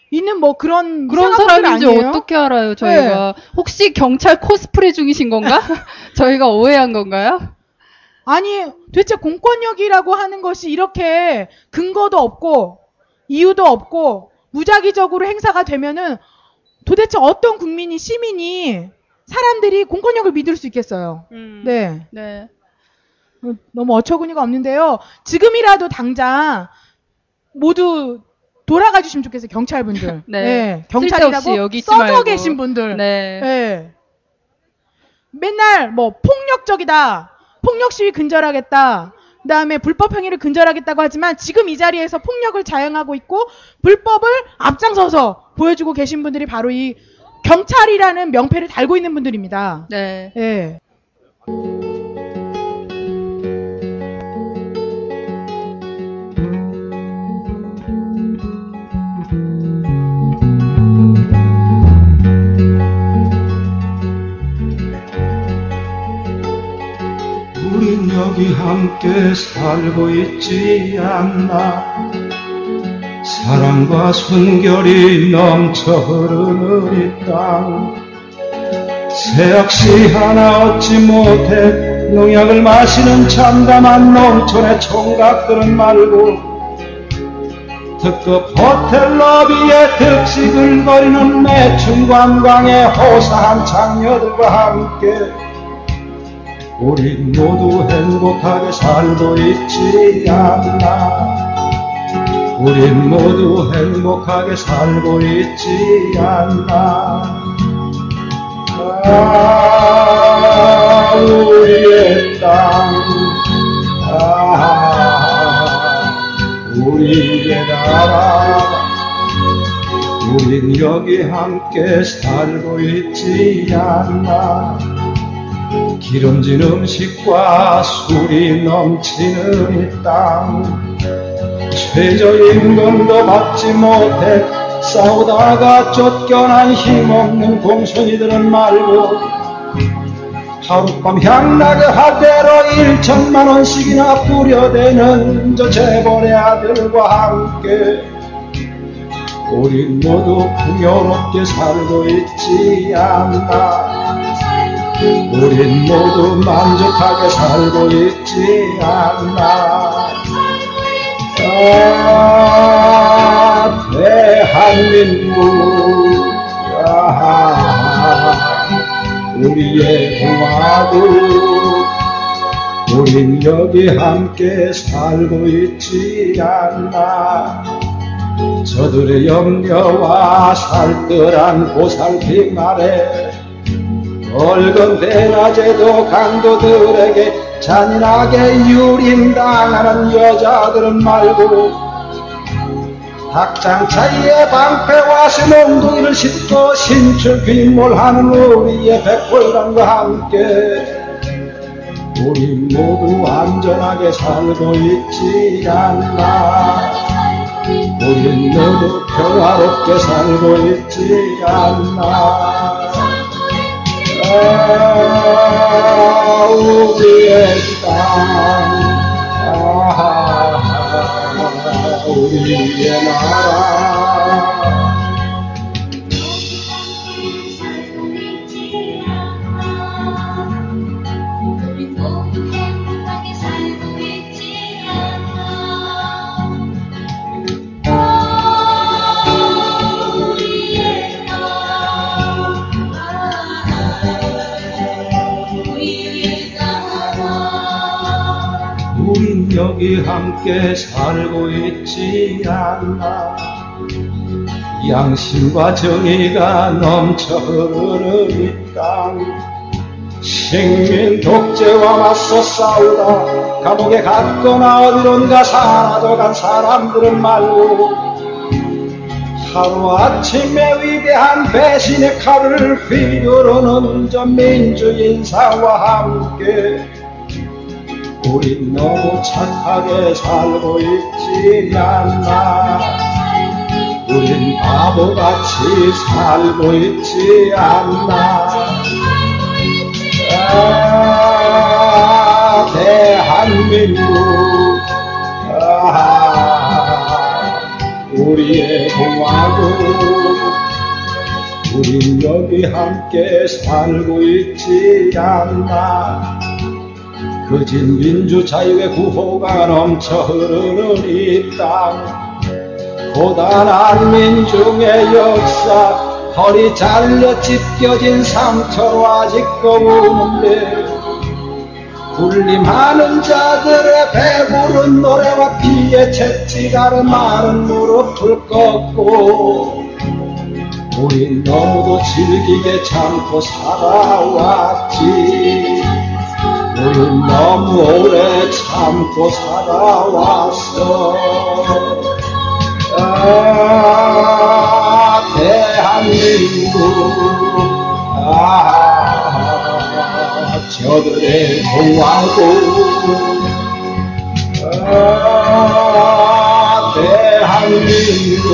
있는 뭐 그런 그런 이상한 분들 사람인지 아니에요? 어떻게 알아요, 저희가? 네. 혹시 경찰 코스프레 중이신 건가? 저희가 오해한 건가요? 아니, 도대체 공권력이라고 하는 것이 이렇게 근거도 없고 이유도 없고 무작위적으로 행사가 되면은 도대체 어떤 국민이, 시민이, 사람들이 공권력을 믿을 수 있겠어요? 음, 네. 네. 너무 어처구니가 없는데요. 지금이라도 당장 모두 돌아가 주시면 좋겠어요, 경찰분들. 네. 네. 쓸데없이 경찰이라고 여기 있지 써서 말고. 계신 분들. 네. 네. 맨날 뭐 폭력적이다, 폭력 시위 근절하겠다, 그 다음에 불법 행위를 근절하겠다고 하지만 지금 이 자리에서 폭력을 자행하고 있고 불법을 앞장서서 보여주고 계신 분들이 바로 이 경찰이라는 명패를 달고 있는 분들입니다. 네. 네. 우린 여기 함께 살고 있지 않나. 사랑과 순결이 넘쳐 흐르는 이 땅. 새약시 하나 얻지 못해 농약을 마시는 참담한 농촌의 총각들은 말고 특급 호텔 러비에 득시글거리는 매춘 관광의 호사한 장녀들과 함께 우리 모두 행복하게 살고 있지 않나. 우린 모두 행복하게 살고 있지 않나. 아, 우리의 땅, 아, 우리의 나라. 우린 여기 함께 살고 있지 않나. 기름진 음식과 술이 넘치는 이 땅. 최저임금도 받지 못해 싸우다가 쫓겨난 힘없는 공손이들은 말고 하룻밤 향나게 하대로 일천만 원씩이나 뿌려대는 저 재벌의 아들과 함께 우리 모두 풍요롭게 살고 있지 않나. 우린 모두 만족하게 살고 있지 않나. 아, 대한민국, 아, 우리의 공화국. 우린 여기 함께 살고 있지 않나. 저들의 염려와 살뜰한 보살핌 아래 붉은 대낮에도 강도들에게 잔인하게 유린당하는 여자들은 말고 닭장 차이에 방패와 스몽둥이를 싣고 신출 귀몰하는 우리의 백골단과 함께 우리 모두 안전하게 살고 있지 않나. 우린 모두 평화롭게 살고 있지 않나. 아, 우리의 땅, 아, 우리의 나라. 우린 여기 함께 살고 있지 않나. 양심과 정의가 넘쳐 흐르는 이 땅. 식민 독재와 맞서 싸우다 감옥에 갔거나 어디론가 사라져간 사람들은 말고 하루아침에 위대한 배신의 칼을 휘두르는 저 민주인사와 함께 우린 너무 착하게 살고 있지 않나. 우린 바보같이 살고 있지 않나. 아, 대한민국, 아, 우리 저들의 동화고 우린 여기 함께 살고 있지 않나. 거진 민주 자유의 구호가 넘쳐 흐르는 이 땅, 고단한 민중의 역사, 허리 잘려 찢겨진 상처로 아직도 우는데 군림하는 자들의 배부른 노래와 피에 채찍 가른 마른 무릎을 꺾고 우린 너무도 즐기게 참고 살아왔지. 우린 너무 오래 참고 살아왔어. 아, 대한민국, 아, 저들의 동화고, 아, 대한민국,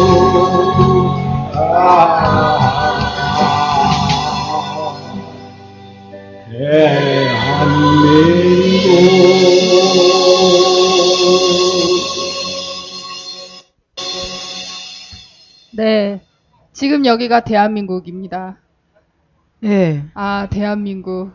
아, 대한민국. 네, 지금 여기가 대한민국입니다. 네. 아, 대한민국.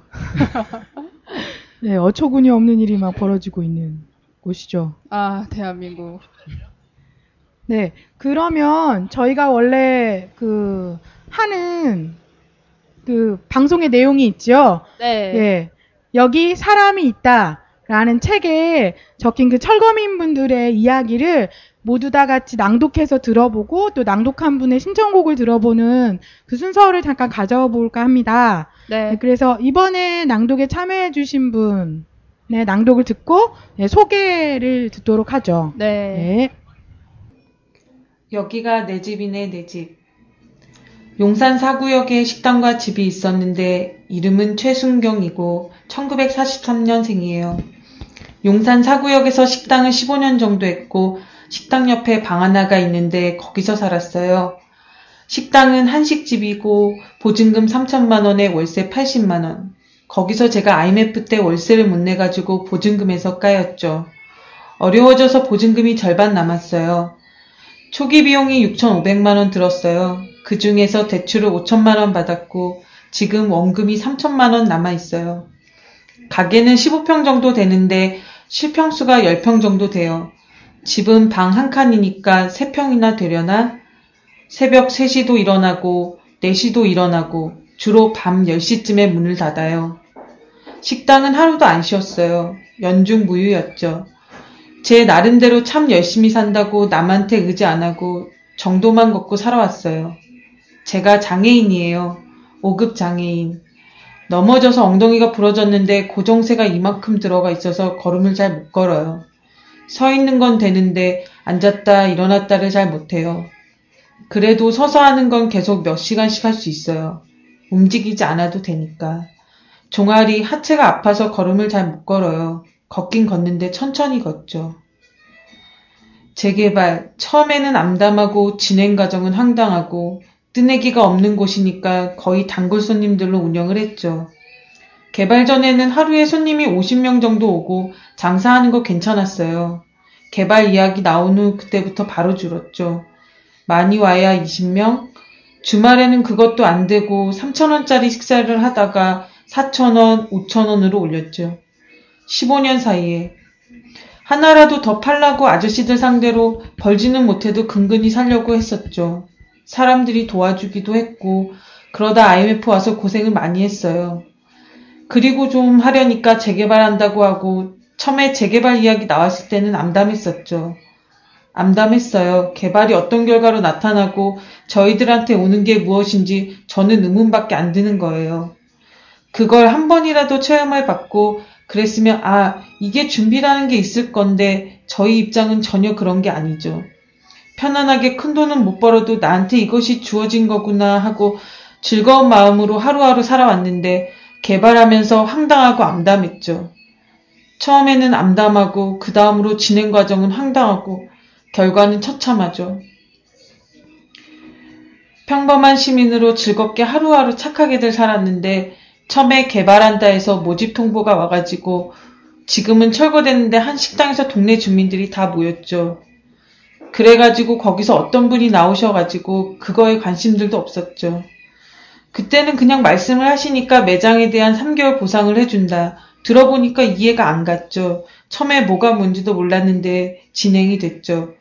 네, 어처구니 없는 일이 막 벌어지고 있는 곳이죠. 아, 대한민국. 네, 그러면 저희가 원래 그 하는 그 방송의 내용이 있죠. 네. 예, 여기 사람이 있다라는 책에 적힌 그 철거민분들의 이야기를 모두 다 같이 낭독해서 들어보고 또 낭독한 분의 신청곡을 들어보는 그 순서를 잠깐 가져와 볼까 합니다. 네. 네, 그래서 이번에 낭독에 참여해 주신 분, 네, 낭독을 듣고 네, 소개를 듣도록 하죠. 네. 네. 여기가 내 집이네, 내 집. 용산 사구역에 식당과 집이 있었는데 이름은 최순경이고 천구백사십삼 년생이에요. 용산 사구역에서 식당을 십오 년 정도 했고 식당 옆에 방 하나가 있는데 거기서 살았어요. 식당은 한식집이고 보증금 삼천만 원에 월세 팔십만 원. 거기서 제가 아이엠에프 때 월세를 못 내가지고 보증금에서 까였죠. 어려워져서 보증금이 절반 남았어요. 초기 비용이 육천오백만 원 들었어요. 그 중에서 대출을 오천만 원 받았고 지금 원금이 삼천만 원 남아있어요. 가게는 십오 평 정도 되는데 실평수가 십 평 정도 돼요. 집은 방 한 칸이니까 세 평이나 되려나? 새벽 세 시도 일어나고 네 시도 일어나고 주로 밤 열 시쯤에 문을 닫아요. 식당은 하루도 안 쉬었어요. 연중 무휴였죠. 제 나름대로 참 열심히 산다고 남한테 의지 안 하고 정도만 걷고 살아왔어요. 제가 장애인이에요. 오 급 장애인. 넘어져서 엉덩이가 부러졌는데 고정세가 이만큼 들어가 있어서 걸음을 잘 못 걸어요. 서 있는 건 되는데 앉았다 일어났다를 잘 못해요. 그래도 서서 하는 건 계속 몇 시간씩 할 수 있어요. 움직이지 않아도 되니까. 종아리, 하체가 아파서 걸음을 잘 못 걸어요. 걷긴 걷는데 천천히 걷죠. 재개발, 처음에는 암담하고 진행 과정은 황당하고 뜨내기가 없는 곳이니까 거의 단골 손님들로 운영을 했죠. 개발 전에는 하루에 손님이 오십 명 정도 오고 장사하는 거 괜찮았어요. 개발 이야기 나온 후 그때부터 바로 줄었죠. 많이 와야 이십 명? 주말에는 그것도 안 되고 삼천 원짜리 식사를 하다가 사천 원, 오천 원으로 올렸죠. 십오 년 사이에. 하나라도 더 팔라고 아저씨들 상대로 벌지는 못해도 근근히 살려고 했었죠. 사람들이 도와주기도 했고 그러다 아이엠에프 와서 고생을 많이 했어요. 그리고 좀 하려니까 재개발한다고 하고 처음에 재개발 이야기 나왔을 때는 암담했었죠. 암담했어요. 개발이 어떤 결과로 나타나고 저희들한테 오는 게 무엇인지 저는 의문밖에 안 드는 거예요. 그걸 한 번이라도 체험을 받고 그랬으면 아, 이게 준비라는 게 있을 건데 저희 입장은 전혀 그런 게 아니죠. 편안하게 큰 돈은 못 벌어도 나한테 이것이 주어진 거구나 하고 즐거운 마음으로 하루하루 살아왔는데 개발하면서 황당하고 암담했죠. 처음에는 암담하고 그 다음으로 진행 과정은 황당하고 결과는 처참하죠. 평범한 시민으로 즐겁게 하루하루 착하게들 살았는데 처음에 개발한다 해서 모집 통보가 와가지고 지금은 철거됐는데 한 식당에서 동네 주민들이 다 모였죠. 그래가지고 거기서 어떤 분이 나오셔가지고 그거에 관심들도 없었죠. 그때는 그냥 말씀을 하시니까 매장에 대한 삼 개월 보상을 해준다. 들어보니까 이해가 안 갔죠. 처음에 뭐가 뭔지도 몰랐는데 진행이 됐죠.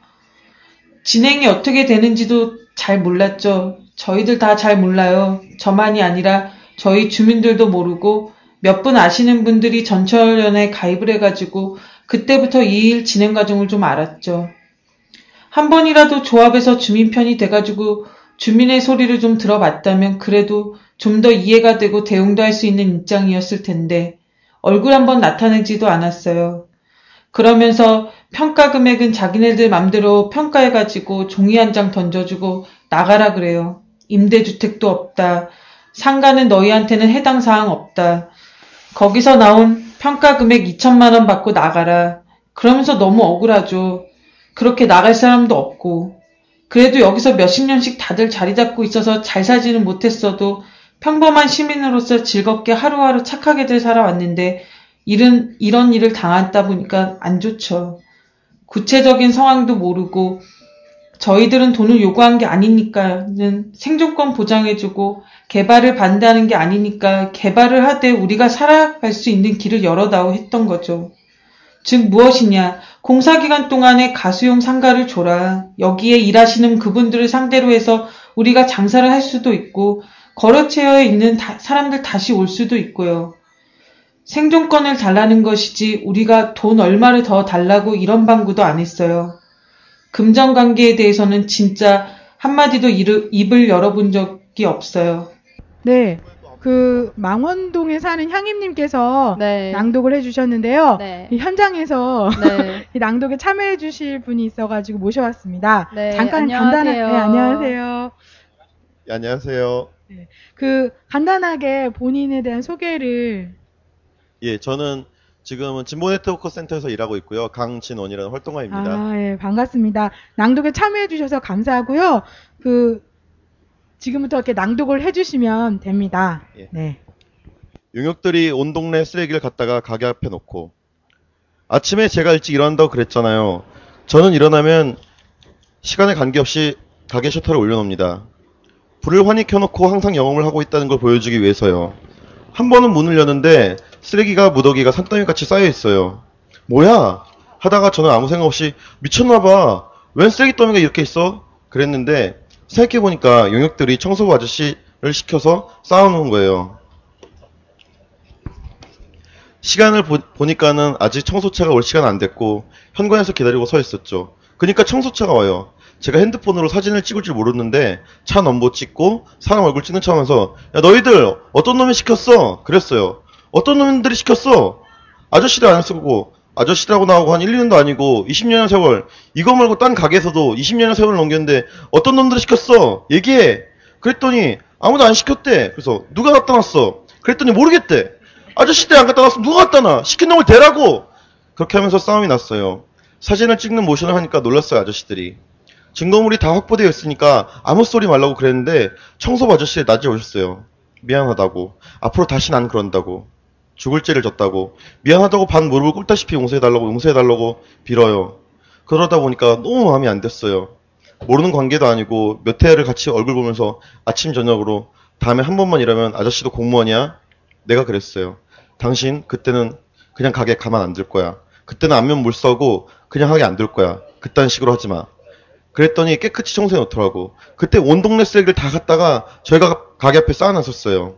진행이 어떻게 되는지도 잘 몰랐죠. 저희들 다 잘 몰라요. 저만이 아니라 저희 주민들도 모르고 몇 분 아시는 분들이 전철연에 가입을 해가지고 그때부터 이 일 진행 과정을 좀 알았죠. 한 번이라도 조합에서 주민 편이 돼가지고 주민의 소리를 좀 들어봤다면 그래도 좀 더 이해가 되고 대응도 할 수 있는 입장이었을 텐데 얼굴 한번 나타내지도 않았어요. 그러면서 평가 금액은 자기네들 맘대로 평가해가지고 종이 한 장 던져주고 나가라 그래요. 임대주택도 없다. 상가는 너희한테는 해당 사항 없다. 거기서 나온 평가 금액 이천만 원 받고 나가라. 그러면서 너무 억울하죠. 그렇게 나갈 사람도 없고. 그래도 여기서 몇십 년씩 다들 자리 잡고 있어서 잘 살지는 못했어도 평범한 시민으로서 즐겁게 하루하루 착하게들 살아왔는데 이런, 이런 일을 당했다 보니까 안 좋죠. 구체적인 상황도 모르고 저희들은 돈을 요구한 게 아니니까는 생존권 보장해주고 개발을 반대하는 게 아니니까 개발을 하되 우리가 살아갈 수 있는 길을 열어다오 했던 거죠. 즉 무엇이냐. 공사기간 동안에 가수용 상가를 줘라. 여기에 일하시는 그분들을 상대로 해서 우리가 장사를 할 수도 있고 거래처에 있는 다, 사람들 다시 올 수도 있고요. 생존권을 달라는 것이지 우리가 돈 얼마를 더 달라고 이런 방구도 안 했어요. 금전관계에 대해서는 진짜 한마디도 이르, 입을 열어본 적이 없어요. 네. 그 망원동에 사는 향임님께서 네. 낭독을 해주셨는데요. 네. 이 현장에서 네. 이 낭독에 참여해주실 분이 있어가지고 모셔왔습니다. 네, 잠깐 안녕하세요. 간단하게 네, 안녕하세요. 예, 안녕하세요. 네. 그 간단하게 본인에 대한 소개를. 예, 저는 지금은 진보 네트워크 센터에서 일하고 있고요. 강진원이라는 활동가입니다. 아, 예, 반갑습니다. 낭독에 참여해주셔서 감사하고요. 그 지금부터 이렇게 낭독을 해주시면 됩니다. 예. 네. 용역들이 온 동네 쓰레기를 갖다가 가게 앞에 놓고 아침에 제가 일찍 일어난다고 그랬잖아요. 저는 일어나면 시간에 관계없이 가게 셔터를 올려놓습니다. 불을 환히 켜놓고 항상 영업을 하고 있다는 걸 보여주기 위해서요. 한 번은 문을 여는데 쓰레기가 무더기가 산더미같이 쌓여있어요. 뭐야? 하다가 저는 아무 생각 없이 미쳤나봐. 웬 쓰레기 더미가 이렇게 있어? 그랬는데 생각해보니까 용역들이 청소부 아저씨를 시켜서 쌓아놓은 거예요. 시간을 보, 보니까는 아직 청소차가 올 시간 안 됐고 현관에서 기다리고 서 있었죠. 그러니까 청소차가 와요. 제가 핸드폰으로 사진을 찍을 줄 모르는데 차 넘버 찍고 사람 얼굴 찍는 척 하면서 야 너희들 어떤 놈이 시켰어? 그랬어요. 어떤 놈들이 시켰어? 아저씨도 안 쓰고 아저씨라고 나오고 한 일, 이 년도 아니고 이십 년의 세월 이거 말고 딴 가게에서도 이십 년의 세월을 넘겼는데 어떤 놈들이 시켰어? 얘기해. 그랬더니 아무도 안 시켰대. 그래서 누가 갖다 놨어? 그랬더니 모르겠대. 아저씨들 안 갖다 놨으면 누가 갖다 놔? 시킨 놈을 대라고. 그렇게 하면서 싸움이 났어요. 사진을 찍는 모션을 하니까 놀랐어요 아저씨들이. 증거물이 다 확보되어 있으니까 아무 소리 말라고 그랬는데 청소부 아저씨가 낮에 오셨어요. 미안하다고. 앞으로 다시는 안 그런다고. 죽을 죄를 졌다고. 미안하다고 반 무릎을 꿇다시피 용서해달라고 용서해달라고 빌어요. 그러다 보니까 너무 마음이 안 됐어요. 모르는 관계도 아니고 몇 해를 같이 얼굴 보면서 아침 저녁으로 다음에 한 번만 이러면 아저씨도 공무원이야? 내가 그랬어요. 당신 그때는 그냥 가게 가만 안 둘 거야. 그때는 안면 물 써고 그냥 하게 안 둘 거야. 그딴 식으로 하지 마. 그랬더니 깨끗이 청소해 놓더라고. 그때 온 동네 쓰레기를 다 갖다가 저희가 가게 앞에 쌓아놨었어요.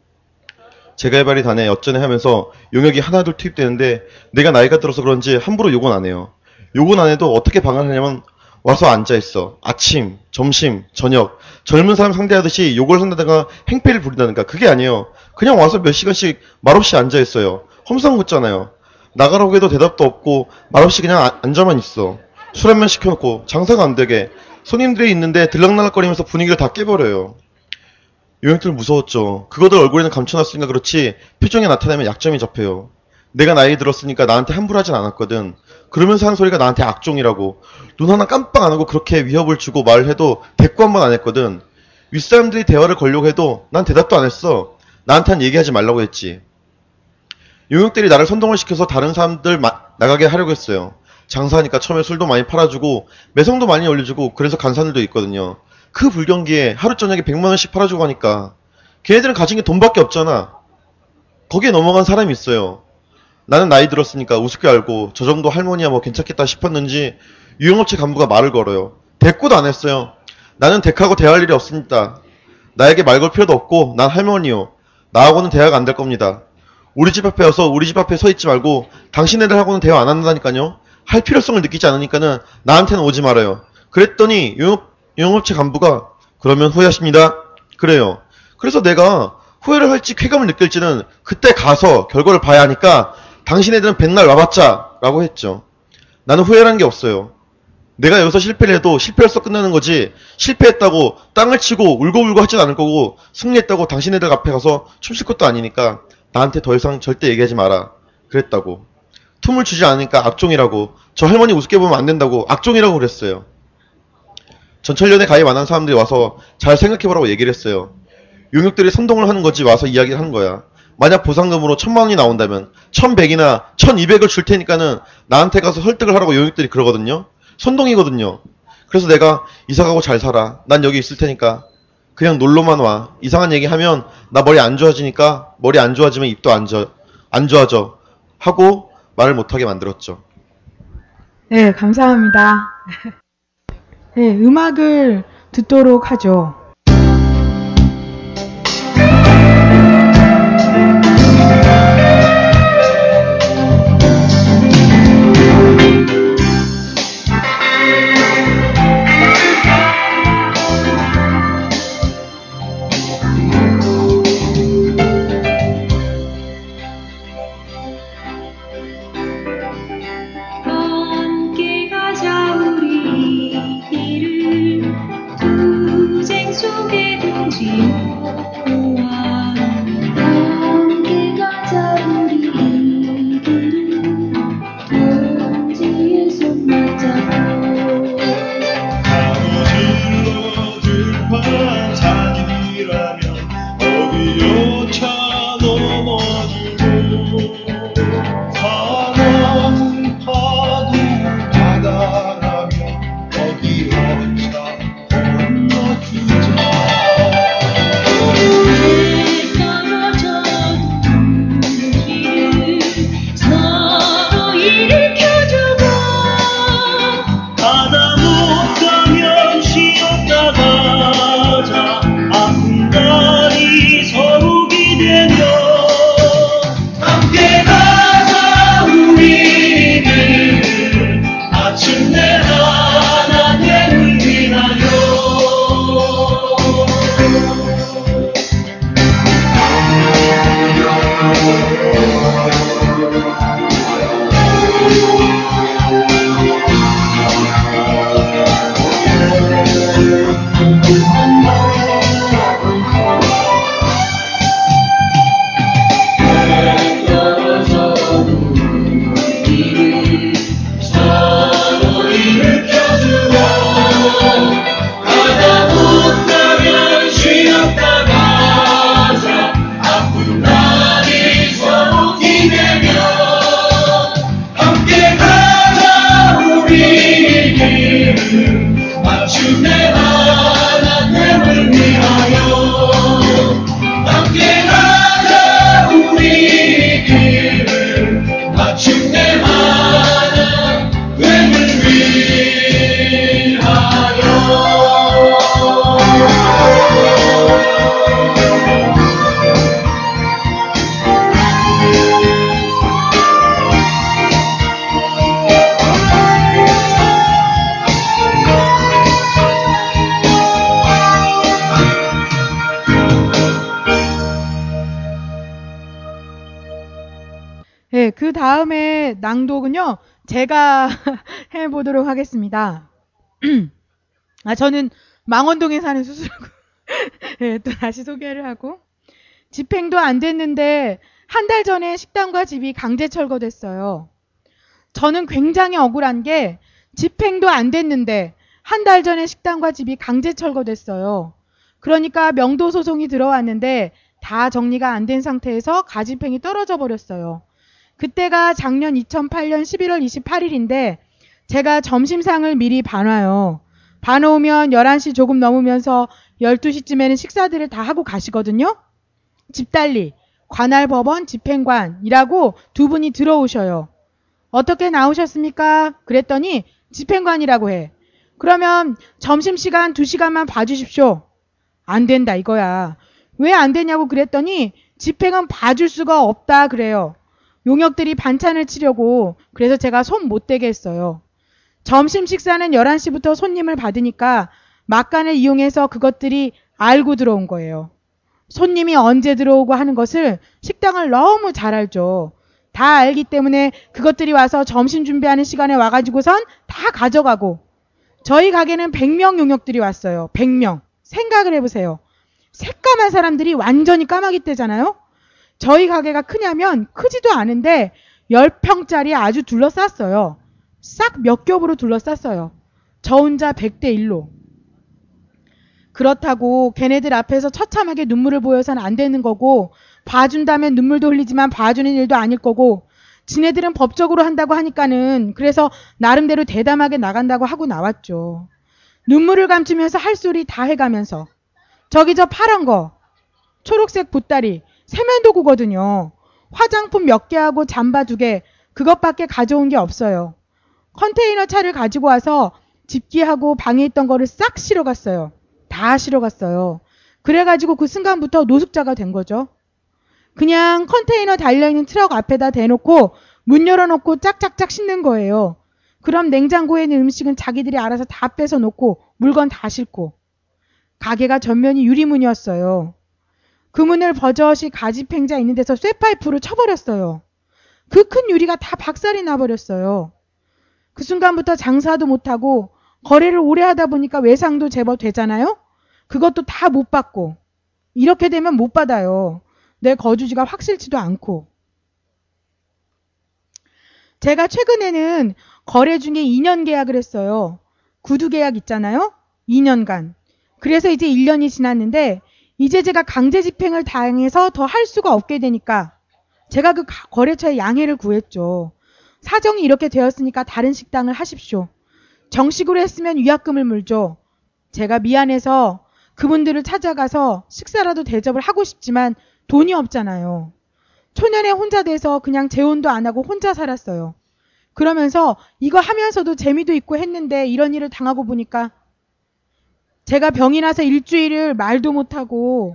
재개발이 다네 어쩌네 하면서 용역이 하나둘 투입되는데 내가 나이가 들어서 그런지 함부로 욕은 안 해요. 욕은 안 해도 어떻게 방한하냐면 와서 앉아있어. 아침, 점심, 저녁 젊은 사람 상대하듯이 욕을 한다든가 행패를 부린다든가 그게 아니에요. 그냥 와서 몇 시간씩 말없이 앉아있어요. 험상 묻잖아요. 나가라고 해도 대답도 없고 말없이 그냥 앉아만 있어. 술 한 잔 시켜놓고 장사가 안 되게 손님들이 있는데 들락날락거리면서 분위기를 다 깨버려요. 용역들 무서웠죠. 그거들 얼굴에는 감춰놨으니까 그렇지 표정에 나타내면 약점이 잡혀요. 내가 나이 들었으니까 나한테 함부로 하진 않았거든. 그러면서 한 소리가 나한테 악종이라고. 눈 하나 깜빡 안 하고 그렇게 위협을 주고 말을 해도 대꾸 한 번 안 했거든. 윗사람들이 대화를 걸려고 해도 난 대답도 안 했어. 나한테는 얘기하지 말라고 했지. 용역들이 나를 선동을 시켜서 다른 사람들 마, 나가게 하려고 했어요. 장사하니까 처음에 술도 많이 팔아주고 매성도 많이 올려주고 그래서 간 사람들도 있거든요. 그 불경기에 하루 저녁에 백만 원씩 팔아주고 하니까 걔네들은 가진 게 돈밖에 없잖아. 거기에 넘어간 사람이 있어요. 나는 나이 들었으니까 우습게 알고 저 정도 할머니야 뭐 괜찮겠다 싶었는지 유흥업체 간부가 말을 걸어요. 대꾸도 안 했어요. 나는 덱하고 대화할 일이 없습니다. 나에게 말 걸 필요도 없고 난 할머니요. 나하고는 대화가 안 될 겁니다. 우리 집 앞에 와서 우리 집 앞에 서 있지 말고 당신네들하고는 대화 안 한다니까요. 할 필요성을 느끼지 않으니까는 나한테는 오지 말아요. 그랬더니 유흥업, 유흥업체 간부가 그러면 후회하십니다. 그래요. 그래서 내가 후회를 할지 쾌감을 느낄지는 그때 가서 결과를 봐야 하니까 당신네들은 백날 와봤자 라고 했죠. 나는 후회라는 게 없어요. 내가 여기서 실패를 해도 실패로서 끝나는 거지 실패했다고 땅을 치고 울고불고 하진 않을 거고 승리했다고 당신네들 앞에 가서 춤출 것도 아니니까 나한테 더 이상 절대 얘기하지 마라 그랬다고. 틈을 주지 않으니까 악종이라고, 저 할머니 우습게 보면 안 된다고 악종이라고 그랬어요. 전철련에 가입 안 한 사람들이 와서 잘 생각해보라고 얘기를 했어요. 용역들이 선동을 하는 거지 와서 이야기를 하는 거야. 만약 보상금으로 천만 원이 나온다면 천백이나 천이백을 줄 테니까는 나한테 가서 설득을 하라고 용역들이 그러거든요. 선동이거든요. 그래서 내가 이사가고 잘 살아. 난 여기 있을 테니까 그냥 놀러만 와. 이상한 얘기 하면 나 머리 안 좋아지니까 머리 안 좋아지면 입도 안, 저, 안 좋아져 하고 말을 못하게 만들었죠. 네, 감사합니다. 네, 음악을 듣도록 하죠. 네, 그 다음에 낭독은요, 제가 해보도록 하겠습니다. 아, 저는 망원동에 사는 수수라고. 네, 또 다시 소개를 하고. 집행도 안 됐는데, 한 달 전에 식당과 집이 강제 철거됐어요. 저는 굉장히 억울한 게, 집행도 안 됐는데, 한 달 전에 식당과 집이 강제 철거됐어요. 그러니까 명도 소송이 들어왔는데, 다 정리가 안 된 상태에서 가집행이 떨어져 버렸어요. 그때가 작년 이천팔 년 십일월 이십팔일인데 제가 점심상을 미리 봐놔요. 봐놓으면 열한 시 조금 넘으면서 열두 시쯤에는 식사들을 다 하고 가시거든요. 집달리, 관할법원 집행관이라고 두 분이 들어오셔요. 어떻게 나오셨습니까? 그랬더니 집행관이라고 해. 그러면 점심시간 두 시간만 봐주십시오. 안 된다 이거야. 왜 안 되냐고 그랬더니 집행은 봐줄 수가 없다 그래요. 용역들이 반찬을 치려고. 그래서 제가 손 못 대게 했어요. 점심 식사는 열한 시부터 손님을 받으니까 막간을 이용해서 그것들이 알고 들어온 거예요. 손님이 언제 들어오고 하는 것을 식당을 너무 잘 알죠. 다 알기 때문에 그것들이 와서 점심 준비하는 시간에 와가지고선 다 가져가고. 저희 가게는 백 명 용역들이 왔어요. 백 명. 생각을 해보세요. 새까만 사람들이 완전히 까마귀 떼잖아요. 저희 가게가 크냐면 크지도 않은데 십 평짜리 아주 둘러쌌어요. 싹 몇 겹으로 둘러쌌어요. 저 혼자 백 대 일로. 그렇다고 걔네들 앞에서 처참하게 눈물을 보여서는 안 되는 거고, 봐준다면 눈물도 흘리지만 봐주는 일도 아닐 거고, 지네들은 법적으로 한다고 하니까는 그래서 나름대로 대담하게 나간다고 하고 나왔죠. 눈물을 감추면서 할 소리 다 해가면서. 저기 저 파란 거 초록색 보따리 세면도구거든요. 화장품 몇 개하고 잠바 두 개, 그것밖에 가져온 게 없어요. 컨테이너 차를 가지고 와서 집기하고 방에 있던 거를 싹 실어갔어요. 다 실어갔어요. 그래가지고 그 순간부터 노숙자가 된 거죠. 그냥 컨테이너 달려있는 트럭 앞에다 대놓고 문 열어놓고 짝짝짝 싣는 거예요. 그럼 냉장고에 있는 음식은 자기들이 알아서 다 뺏어 놓고 물건 다 싣고. 가게가 전면이 유리문이었어요. 그 문을 버젓이 가지팽자 있는 데서 쇠파이프로 쳐버렸어요. 그 큰 유리가 다 박살이 나버렸어요. 그 순간부터 장사도 못하고 거래를 오래 하다 보니까 외상도 제법 되잖아요. 그것도 다 못 받고. 이렇게 되면 못 받아요. 내 거주지가 확실치도 않고. 제가 최근에는 거래 중에 이 년 계약을 했어요. 구두 계약 있잖아요. 이 년간. 그래서 이제 일 년이 지났는데 이제 제가 강제 집행을 당해서 더 할 수가 없게 되니까 제가 그 거래처에 양해를 구했죠. 사정이 이렇게 되었으니까 다른 식당을 하십시오. 정식으로 했으면 위약금을 물죠. 제가 미안해서 그분들을 찾아가서 식사라도 대접을 하고 싶지만 돈이 없잖아요. 초년에 혼자 돼서 그냥 재혼도 안 하고 혼자 살았어요. 그러면서 이거 하면서도 재미도 있고 했는데 이런 일을 당하고 보니까 제가 병이 나서 일주일을 말도 못하고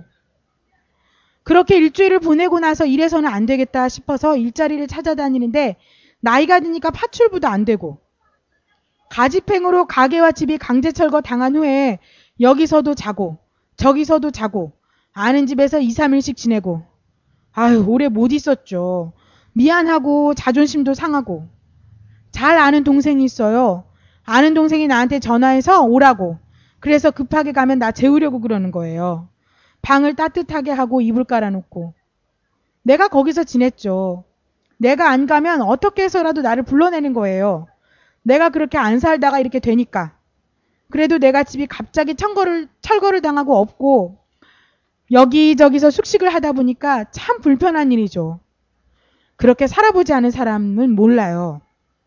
그렇게 일주일을 보내고 나서 이래서는 안 되겠다 싶어서 일자리를 찾아다니는데 나이가 드니까 파출부도 안 되고 가집행으로 가게와 집이 강제 철거 당한 후에 여기서도 자고 저기서도 자고 아는 집에서 이, 삼 일씩 지내고 아유 오래 못 있었죠. 미안하고 자존심도 상하고. 잘 아는 동생이 있어요. 아는 동생이 나한테 전화해서 오라고. 그래서 급하게 가면 나 재우려고 그러는 거예요. 방을 따뜻하게 하고 이불 깔아놓고. 내가 거기서 지냈죠. 내가 안 가면 어떻게 해서라도 나를 불러내는 거예요. 내가 그렇게 안 살다가 이렇게 되니까. 그래도 내가 집이 갑자기 철거를, 철거를 당하고 없고 여기저기서 숙식을 하다 보니까 참 불편한 일이죠. 그렇게 살아보지 않은 사람은 몰라요.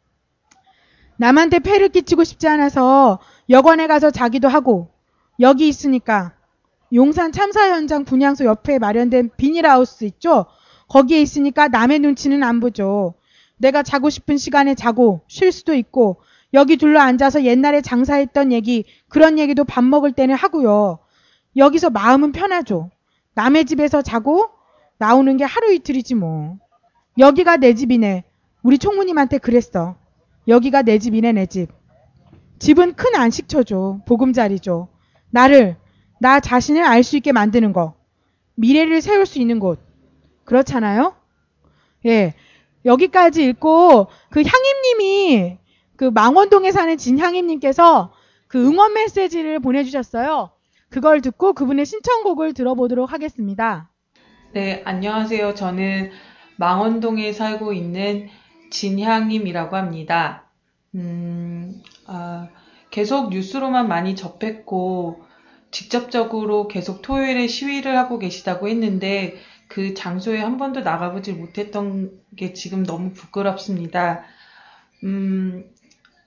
남한테 폐를 끼치고 싶지 않아서 여관에 가서 자기도 하고 여기 있으니까 용산 참사 현장 분향소 옆에 마련된 비닐하우스 있죠? 거기에 있으니까 남의 눈치는 안 보죠. 내가 자고 싶은 시간에 자고 쉴 수도 있고 여기 둘러 앉아서 옛날에 장사했던 얘기 그런 얘기도 밥 먹을 때는 하고요. 여기서 마음은 편하죠. 남의 집에서 자고 나오는 게 하루 이틀이지 뭐. 여기가 내 집이네. 우리 총무님한테 그랬어. 여기가 내 집이네 내 집. 집은 큰 안식처죠. 보금자리죠. 나를 나 자신을 알 수 있게 만드는 거. 미래를 세울 수 있는 곳. 그렇잖아요? 예. 여기까지 읽고 그 향임님이 그 망원동에 사는 진향임님께서 그 응원 메시지를 보내주셨어요. 그걸 듣고 그분의 신청곡을 들어보도록 하겠습니다. 네, 안녕하세요. 저는 망원동에 살고 있는 진향임이라고 합니다. 음, 아, 계속 뉴스로만 많이 접했고 직접적으로 계속 토요일에 시위를 하고 계시다고 했는데 그 장소에 한 번도 나가보질 못했던 게 지금 너무 부끄럽습니다. 음,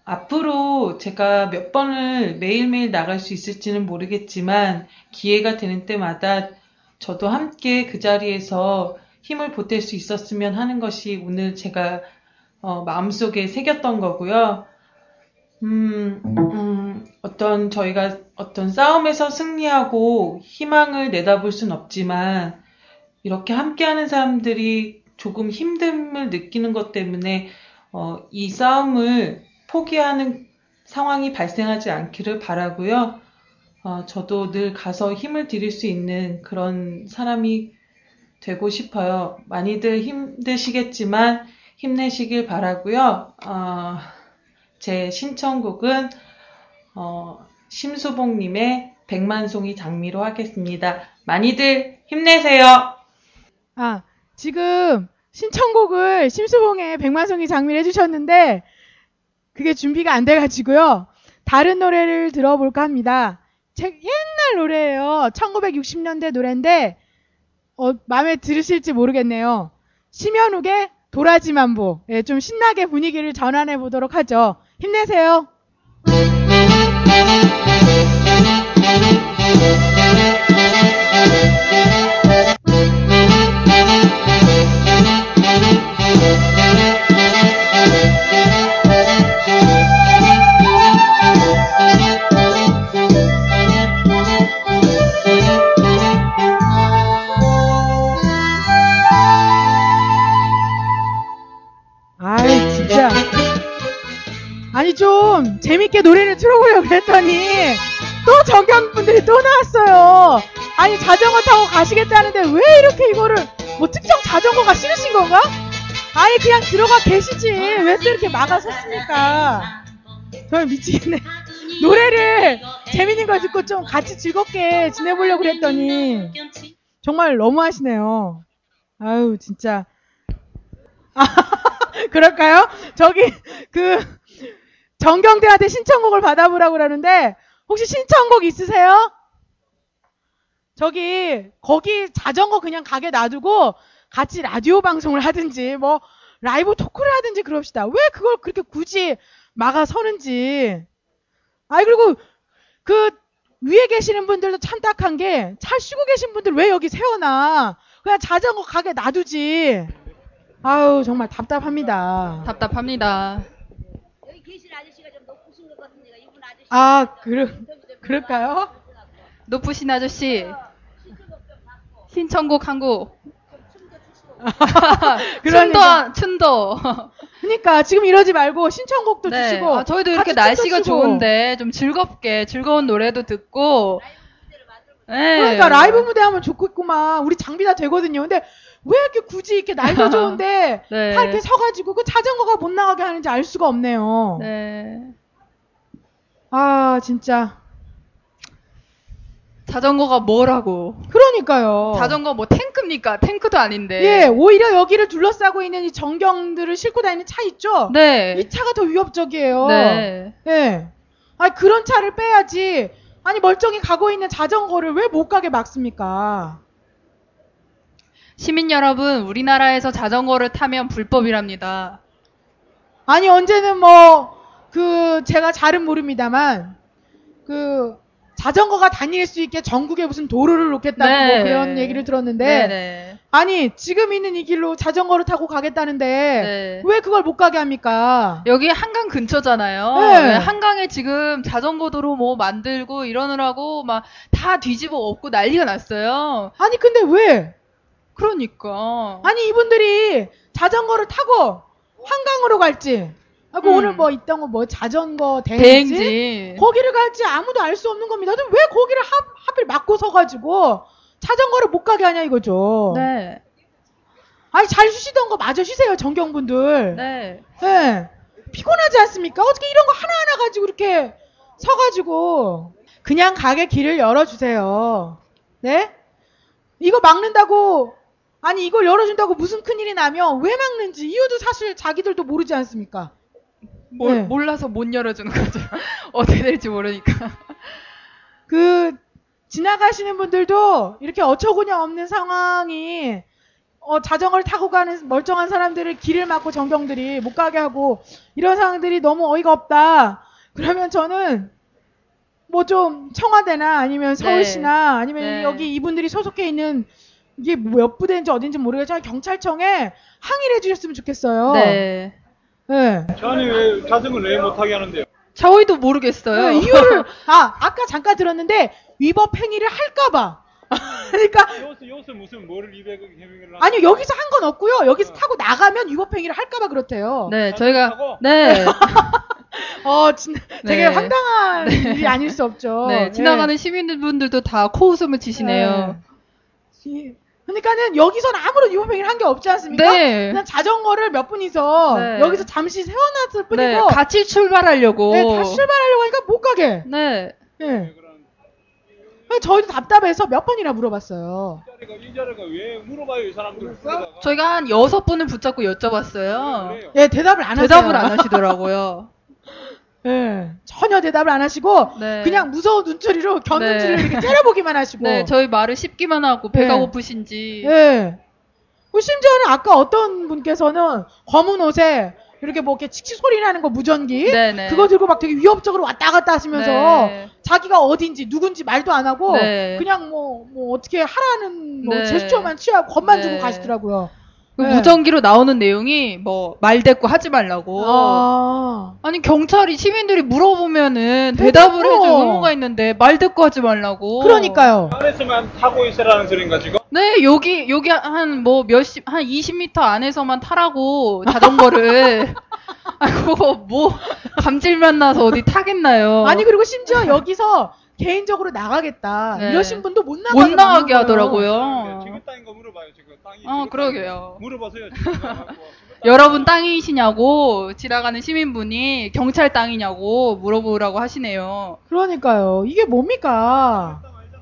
앞으로 제가 몇 번을 매일매일 나갈 수 있을지는 모르겠지만 기회가 되는 때마다 저도 함께 그 자리에서 힘을 보탤 수 있었으면 하는 것이 오늘 제가 어, 마음속에 새겼던 거고요. 음, 음, 어떤 저희가 어떤 싸움에서 승리하고 희망을 내다볼 순 없지만 이렇게 함께하는 사람들이 조금 힘듦을 느끼는 것 때문에 어, 이 싸움을 포기하는 상황이 발생하지 않기를 바라고요. 어, 저도 늘 가서 힘을 드릴 수 있는 그런 사람이 되고 싶어요. 많이들 힘드시겠지만 힘내시길 바라고요. 어, 제 신청곡은 어, 심수봉님의 백만송이 장미로 하겠습니다. 많이들 힘내세요. 아, 지금 신청곡을 심수봉의 백만송이 장미를 해주셨는데 그게 준비가 안 돼가지고요. 다른 노래를 들어볼까 합니다. 제 옛날 노래예요. 천구백육십 년대 노래인데 어, 마음에 들으실지 모르겠네요. 심현욱의 도라지만보. 예, 좀 신나게 분위기를 전환해 보도록 하죠. 힘내세요. 아이 진짜 아니 좀 재밌게 노래를 틀어보려고 했더니 또 정경분들이 또 나왔어요. 아니 자전거 타고 가시겠다는데 왜 이렇게 이거를 뭐 특정 자전거가 싫으신 건가? 아예 그냥 들어가 계시지 왜 또 이렇게 막아섰습니까? 정말 미치겠네. 노래를 재밌는 거 듣고 좀 같이 즐겁게 지내보려고 했더니 정말 너무하시네요. 아유 진짜. 아, 그럴까요? 저기 그 정경대한테 신청곡을 받아보라고 그러는데 혹시 신청곡 있으세요? 저기 거기 자전거 그냥 가게 놔두고 같이 라디오 방송을 하든지 뭐 라이브 토크를 하든지 그럽시다. 왜 그걸 그렇게 굳이 막아서는지. 아이 그리고 그 위에 계시는 분들도 참 딱한 게 차 쉬고 계신 분들 왜 여기 세워놔. 그냥 자전거 가게 놔두지. 아우 정말 답답합니다. 답답합니다. 여기 계신 아저씨가 좀 높으신 것 같은데 이분 아저씨. 아 그러, 그럴까요? 높으신 아저씨 신청곡 한 곡. 그러니까. 춘도 춘도. 그러니까 지금 이러지 말고 신청곡도 네. 주시고. 아, 저희도 이렇게 같이 날씨가 춤도 추고. 좋은데 좀 즐겁게 즐거운 노래도 듣고. 네. 그러니까 라이브 무대 하면 좋겠구만. 우리 장비 다 되거든요. 근데 왜 이렇게 굳이 이렇게 날도 좋은데 네. 다 이렇게 서가지고 그 자전거가 못 나가게 하는지 알 수가 없네요. 네. 아 진짜. 자전거가 뭐라고. 그러니까요. 자전거 뭐 탱크입니까? 탱크도 아닌데. 예, 오히려 여기를 둘러싸고 있는 이 정경들을 싣고 다니는 차 있죠? 네. 이 차가 더 위협적이에요. 네. 예. 아니, 그런 차를 빼야지. 아니, 멀쩡히 가고 있는 자전거를 왜 못 가게 막습니까? 시민 여러분, 우리나라에서 자전거를 타면 불법이랍니다. 아니, 언제는 뭐, 그, 제가 잘은 모릅니다만, 그, 자전거가 다닐 수 있게 전국에 무슨 도로를 놓겠다고 네. 뭐 그런 얘기를 들었는데, 네네. 아니, 지금 있는 이 길로 자전거를 타고 가겠다는데, 네. 왜 그걸 못 가게 합니까? 여기 한강 근처잖아요. 네. 네, 한강에 지금 자전거 도로 뭐 만들고 이러느라고 막 다 뒤집어 엎고 난리가 났어요. 아니, 근데 왜? 그러니까. 아니, 이분들이 자전거를 타고 한강으로 갈지, 하고 음. 오늘 뭐 있던 거 뭐 자전거 대행지? 대행지. 거기를 갈지 아무도 알 수 없는 겁니다. 근데 왜 거기를 하, 하필 막고 서가지고 자전거를 못 가게 하냐 이거죠. 네. 아니, 잘 쉬시던 거 마저 쉬세요, 정경분들. 네. 네. 피곤하지 않습니까? 어떻게 이런 거 하나하나 가지고 이렇게 서가지고. 그냥 가게 길을 열어주세요. 네? 이거 막는다고, 아니, 이걸 열어준다고 무슨 큰일이 나면 왜 막는지 이유도 사실 자기들도 모르지 않습니까? 몰, 네. 몰라서 못 열어주는 거죠. 어떻게 될지 모르니까. 그, 지나가시는 분들도 이렇게 어처구니 없는 상황이 어, 자전거를 타고 가는 멀쩡한 사람들을 길을 막고 정경들이 못 가게 하고 이런 상황들이 너무 어이가 없다. 그러면 저는 뭐 좀 청와대나 아니면 서울시나 아니면 네. 여기 이분들이 소속해 있는 이게 몇 부대인지 어딘지 모르겠지만 경찰청에 항의를 해주셨으면 좋겠어요. 네. 네. 아니 왜 자전거를 왜 못하게 하는데요? 저희도 모르겠어요. 네, 이유를 아 아까 잠깐 들었는데 위법 행위를 할까봐. 그러니까 여기서 여기서 무슨 뭐를 이백 개명을 아니요 여기서 한 건 없고요. 여기서 타고 나가면 위법 행위를 할까봐 그렇대요. 네, 저희가 네. 어, 진 되게 네. 황당한 네. 일이 아닐 수 없죠. 네, 지나가는 시민분들도 다 코웃음을 치시네요. 네. 그러니까는 여기서는 아무런 위법 행위를 한 게 없지 않습니까? 네. 그냥 자전거를 몇 분이서 네. 여기서 잠시 세워놨을 뿐이고 네, 같이 출발하려고. 네, 다시 출발하려고 하니까 못 가게. 네. 네. 저희도 답답해서 몇 번이나 물어봤어요. 이 자리가 왜 물어봐요 이 사람들. 저희가 한 여섯 분을 붙잡고 여쭤봤어요. 예, 대답을 안 하세요. 대답을 안 하시더라고요. 예, 전혀 대답을 안 하시고 네. 그냥 무서운 눈초리로 곁눈질을 네. 이렇게 째려보기만 하시고. 네, 저희 말을 씹기만 하고 배가 네. 고프신지. 예. 그 심지어는 아까 어떤 분께서는 검은 옷에 이렇게 뭐 이렇게 칙칙 소리 나는 거 무전기 네네. 그거 들고 막 되게 위협적으로 왔다 갔다 하시면서 네. 자기가 어딘지 누군지 말도 안 하고 네. 그냥 뭐 뭐 어떻게 하라는 뭐 네. 제스처만 취하고 겁만 네. 주고 가시더라고요. 그 네. 무전기로 나오는 내용이 뭐 말대꾸 하지 말라고. 아. 아니 경찰이 시민들이 물어보면은 대답을 대답- 해줄 어. 의무가 있는데 말대꾸 하지 말라고. 그러니까요. 안에서만 타고 있으라는 소린가 지금? 네, 여기 여기 한 뭐 몇십 한 이십 미터 안에서만 타라고 자전거를. 아 그거 뭐 감질만 나서 어디 타겠나요? 아니 그리고 심지어 여기서 개인적으로 나가겠다 네. 이러신 분도 못 나가게 못 나가게 만든 거예요. 하더라고요. 지금 땅인 거 물어봐요 지금 땅이. 어, 그러게요. 물어보세요 지금. 여러분 땅이시냐고 지나가는 시민분이 경찰 땅이냐고 물어보라고 하시네요. 그러니까요. 이게 뭡니까?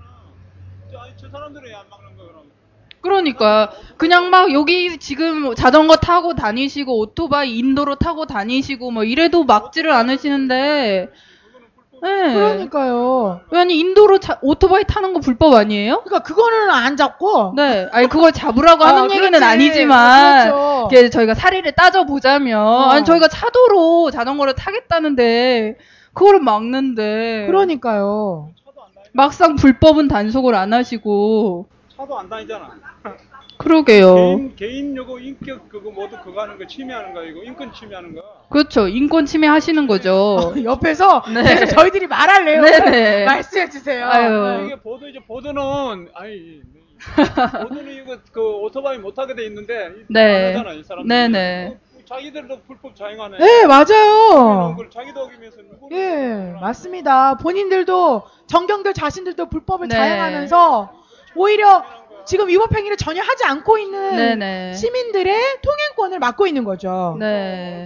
아니 저 사람들은 왜 안 막는 거 그럼? 그러니까 그냥 막 여기 지금 자전거 타고 다니시고 오토바이 인도로 타고 다니시고 뭐 이래도 막지를 않으시는데. 네. 그러니까요. 아니 인도로 자, 오토바이 타는 거 불법 아니에요? 그러니까 그거는 안 잡고. 네. 아니 그걸 잡으라고 아, 하는 얘기는 그렇지. 아니지만 그렇죠. 이게 저희가 사례를 따져 보자면 어. 아니 저희가 차도로 자전거를 타겠다는데 그거를 막는데 그러니까요. 막상 불법은 단속을 안 하시고. 차도 안 다니잖아. 그러게요. 개인 개인 요거 인격 그거 모두 그거 하는 거 침해하는 거 이거 인권 침해하는 거. 그렇죠. 인권 침해 하시는 거죠. 옆에서 네. 계속 저희들이 말할래요. 네네. 말씀해 주세요. 아유. 이게 보도 이제 보도는 아니 보도는 이거 그 오토바이 못 타게 돼 있는데 네. 안 하잖아 이 사람들. 네네. 자기들도 불법 자행하네. 네, 맞아요. 그걸 자기도 하기 위해서 누구? 예, 맞습니다. 본인들도 정경들 자신들도 불법을 네. 자행하면서 오히려 지금 위법 행위를 전혀 하지 않고 있는 네네. 시민들의 통행권을 막고 있는 거죠. 네.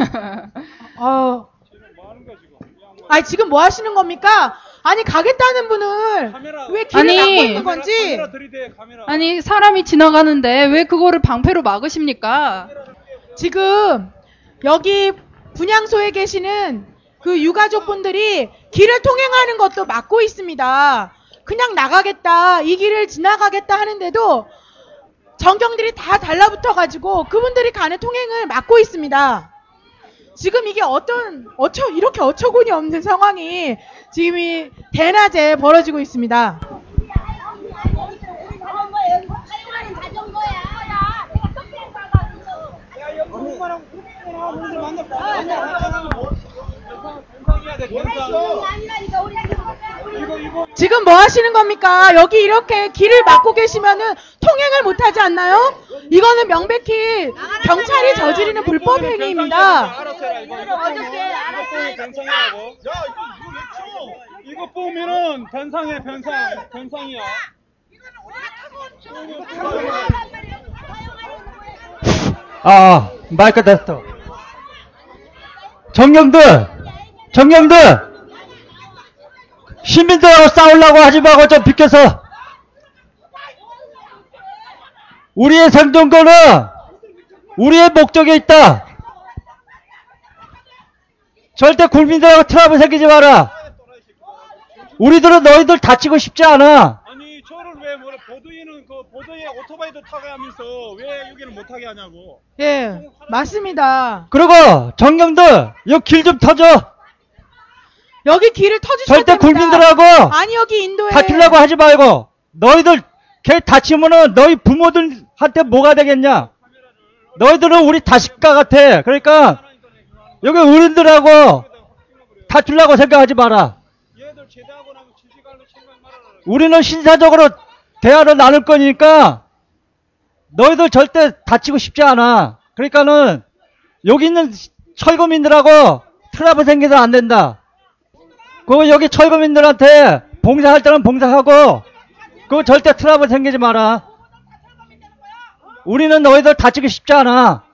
아, 아니 지금 뭐 하시는 겁니까? 아니 가겠다는 분을 왜 길을 아니, 막고 있는 건지. 아니 사람이 지나가는데 왜 그거를 방패로 막으십니까? 지금 여기 분향소에 계시는 그 유가족분들이 길을 통행하는 것도 막고 있습니다. 그냥 나가겠다, 이 길을 지나가겠다 하는데도 정경들이 다 달라붙어가지고 그분들이 가는 통행을 막고 있습니다. 지금 이게 어떤 어처 이렇게 어처구니 없는 상황이 지금 이 대낮에 벌어지고 있습니다. 지금 뭐 하시는 겁니까? 여기 이렇게 길을 막고 계시면은 통행을 못 하지 않나요? 이거는 명백히 경찰이 저지르는 불법 행위입니다. 이거 보면은 변상이야 변상 변상이야. 아, 마이크 테스트. 정경들, 정경들, 시민들하고 싸우려고 하지 말고 좀 비켜서. 우리의 생존권은 우리의 목적에 있다. 절대 국민들하고 트러블 생기지 마라. 우리들은 너희들 다치고 싶지 않아. 아니 저를 왜 뭐래 보도에는 그 보도에 오토바이도 타게 하면서 왜 여기는 못 타게 하냐고. 예, 맞습니다. 그리고 정경들 여기 길 좀 터줘. 여기 길을 터주셔야 절대 됩니다. 국민들하고 아니 여기 인도에 다투려고 하지 말고 너희들 걔 다치면은 너희 부모들한테 뭐가 되겠냐. 너희들은 우리 자식과 같아. 그러니까 여기 어른들하고 다투려고 생각하지 마라. 우리는 신사적으로 대화를 나눌 거니까 너희들 절대 다치고 싶지 않아. 그러니까는 여기 있는 철거민들하고 트러블 생겨서 안 된다. 그거 여기 철거민들한테 봉사할 때는 봉사하고 그거 절대 트러블 생기지 마라. 우리는 너희들 다치고 싶지 않아.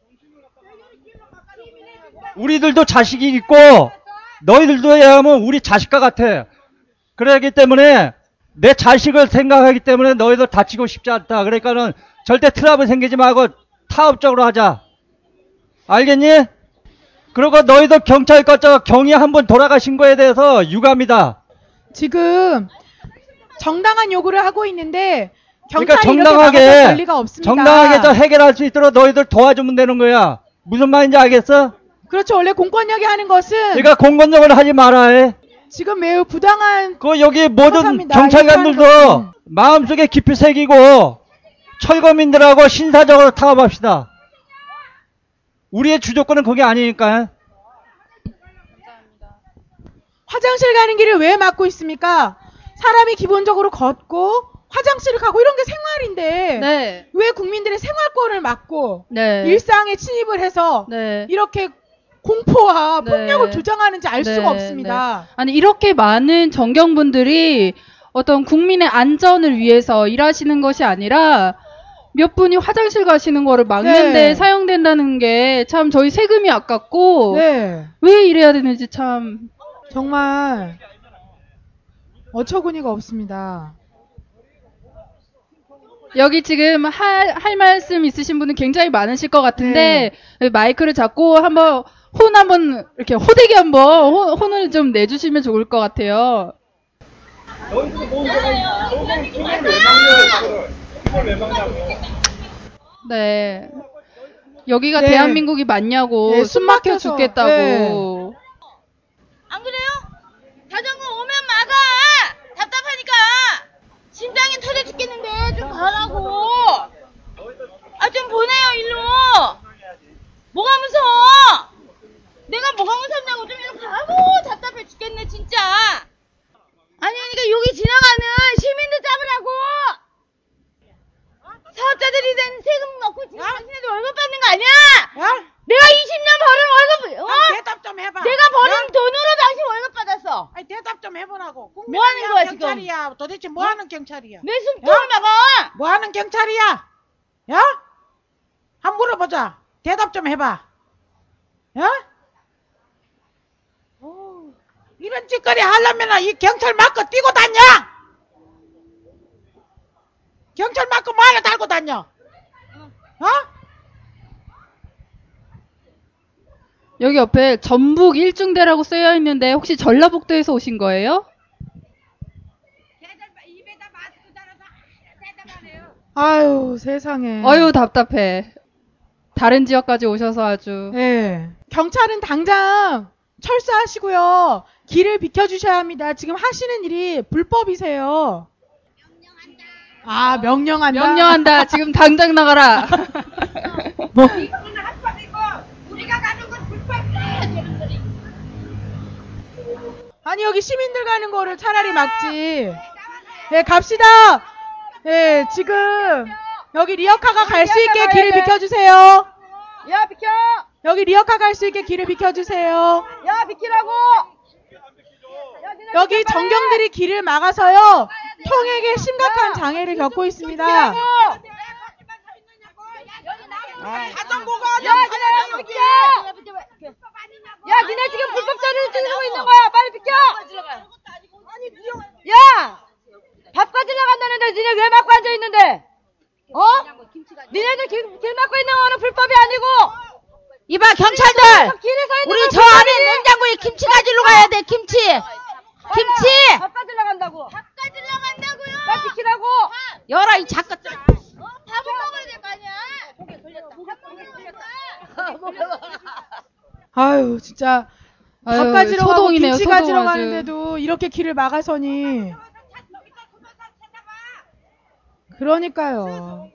우리들도 자식이 있고 너희들도 얘기하면 우리 자식과 같아. 그러기 때문에 내 자식을 생각하기 때문에 너희들 다치고 싶지 않다. 그러니까는 절대 트러블 생기지 말고 타협적으로 하자. 알겠니? 그리고 너희들 경찰 거쳐 경위 한 번 돌아가신 거에 대해서 유감이다. 지금 정당한 요구를 하고 있는데 경찰이 그러니까 이렇게 정당하게 막아설 권리가 없습니다. 정당하게 저 해결할 수 있도록 너희들 도와주면 되는 거야. 무슨 말인지 알겠어? 그렇죠. 원래 공권력이 하는 것은 그러니까 공권력을 하지 말아 해. 지금 매우 부당한 그 여기 모든 처사입니다. 경찰관들도 이렇게 마음속에 깊이 새기고 철거민들하고 신사적으로 타협합시다. 우리의 주도권은 그게 아니니까. 화장실 가는 길을 왜 막고 있습니까? 사람이 기본적으로 걷고 화장실을 가고 이런 게 생활인데 네. 왜 국민들의 생활권을 막고 네. 일상에 침입을 해서 네. 이렇게 공포와 네. 폭력을 조장하는지 알 네, 수가 없습니다. 네. 아니 이렇게 많은 정경분들이 어떤 국민의 안전을 위해서 일하시는 것이 아니라 몇 분이 화장실 가시는 거를 막는데 네. 사용된다는 게 참 저희 세금이 아깝고 네. 왜 이래야 되는지 참 정말 어처구니가 없습니다. 여기 지금 할, 할 말씀 있으신 분은 굉장히 많으실 것 같은데 마이크를 잡고 한번 혼 한번 이렇게 호되게 한번 혼, 혼을 좀 내주시면 좋을 것 같아요. 네. 여기가 네. 대한민국이 맞냐고 네, 숨 막혀 숨 막혀서. 죽겠다고. 네. 안 그래요? 자전거 오면 막아! 답답하니까! 심장이 터져 죽겠는데 좀 가라고! 아 좀 보내요 일로! 뭐가 무서워! 내가 뭐가 무섭냐고 좀 일로 가라고! 답답해 죽겠네 진짜! 아니 그러니까 여기 지나가는 시민들 잡으라고! 사업자들이 된 세금 넣고 지금 당신네들 월급 받는 거 아니야? 야? 내가 이십 년 버는 월급, 어? 대답 좀 해봐. 내가 버는 야? 돈으로 당신 월급 받았어. 아니 대답 좀 해보라고. 뭐 하는 거야, 지금? 경찰이야. 도대체 뭐 하는 경찰이야? 내 숨통을 막아. 뭐 하는 경찰이야? 야? 한번 물어보자. 대답 좀 해봐. 야? 오, 이런 짓거리 하려면 이 경찰 마크 띄고 다녀. 경찰 마크 뭐 하나 달고 다녀? 어? 여기 옆에 전북 일중대라고 쓰여 있는데 혹시 전라북도에서 오신 거예요? 아유 세상에. 아유 답답해. 다른 지역까지 오셔서 아주. 네. 경찰은 당장 철수하시고요. 길을 비켜주셔야 합니다. 지금 하시는 일이 불법이세요. 아 명령한다. 명령한다. 지금 당장 나가라. 뭐? 아니 여기 시민들 가는 거를 차라리 막지. 네 갑시다. 네 지금 여기 리어카가 갈 수 있게 길을 비켜주세요. 야 비켜. 여기 리어카 갈 수 있게 길을 비켜주세요. 야 비키라고. 여기 정경들이 길을 막아서요. 통행에 심각한 장애를 겪고 있습니다. 자전거가 야, 니네 비켜! 야, 니네 지금 불법 자료를 들고 있는 거야. 빨리 비켜! 야! 밥 가지러 간다는데 니네 왜 막고 앉아 있는데? 어? 니네들 길, 길 막고 있는 거는 불법이 아니고! 이봐 경찰들. 길에 서 있는 우리 건 저 불법이! 안에 냉장고에 김치 가지러 가야 돼. 김치. 김치. 밥 가지러 간다고. 밥 가지러 간다고요. 빨리 비키라고. 열아 이 작것들아. 어? 밥은 먹어야 될 거 아니야. 목에 걸렸다. 밥 목에 걸렸다. 아유 진짜 밥 아유, 가지러 가고 소동이네요, 김치 소동 가지러 아주. 가는데도 이렇게 길을 막아서니. 그러니까요.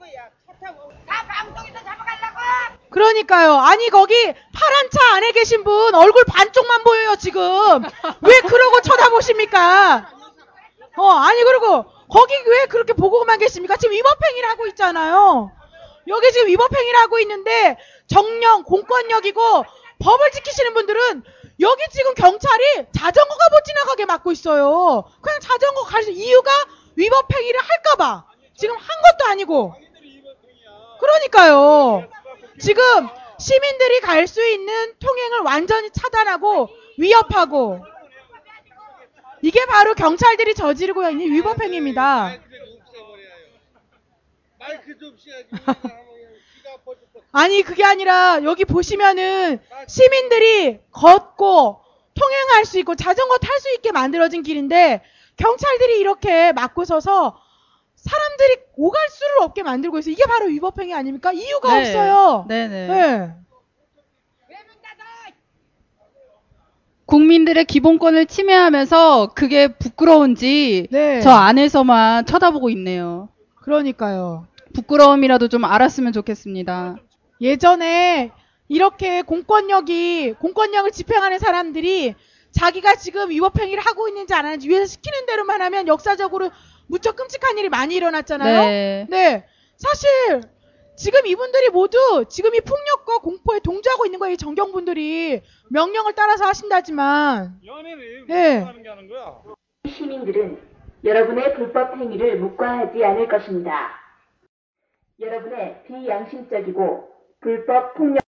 그러니까요. 아니 거기 파란 차 안에 계신 분 얼굴 반쪽만 보여요 지금. 왜 그러고 쳐다보십니까? 어 아니 그리고 거기 왜 그렇게 보고만 계십니까? 지금 위법행위를 하고 있잖아요. 여기 지금 위법행위를 하고 있는데 정령 공권력이고 법을 지키시는 분들은 여기 지금 경찰이 자전거가 못 지나가게 막고 있어요. 그냥 자전거 갈 수, 이유가 위법행위를 할까봐. 지금 한 것도 아니고. 그러니까요. 지금 시민들이 갈 수 있는 통행을 완전히 차단하고 위협하고. 이게 바로 경찰들이 저지르고 있는 위법행위입니다. 아니 그게 아니라 여기 보시면은 시민들이 걷고 통행할 수 있고 자전거 탈 수 있게 만들어진 길인데 경찰들이 이렇게 막고 서서 사람들이 오갈 수를 없게 만들고 있어요. 이게 바로 위법행위 아닙니까? 이유가 네. 없어요. 네네. 네. 국민들의 기본권을 침해하면서 그게 부끄러운지 네. 저 안에서만 쳐다보고 있네요. 그러니까요. 부끄러움이라도 좀 알았으면 좋겠습니다. 예전에 이렇게 공권력이 공권력을 집행하는 사람들이 자기가 지금 위법행위를 하고 있는지 안 하는지 위에서 시키는 대로만 하면 역사적으로 무척 끔찍한 일이 많이 일어났잖아요. 네. 네. 사실 지금 이분들이 모두 지금 이 폭력과 공포에 동조하고 있는 거예요. 이 정경분들이 명령을 따라서 하신다지만. 네. 시민들은 여러분의 불법 행위를 묵과하지 않을 것입니다. 여러분의 비양심적이고 불법 폭력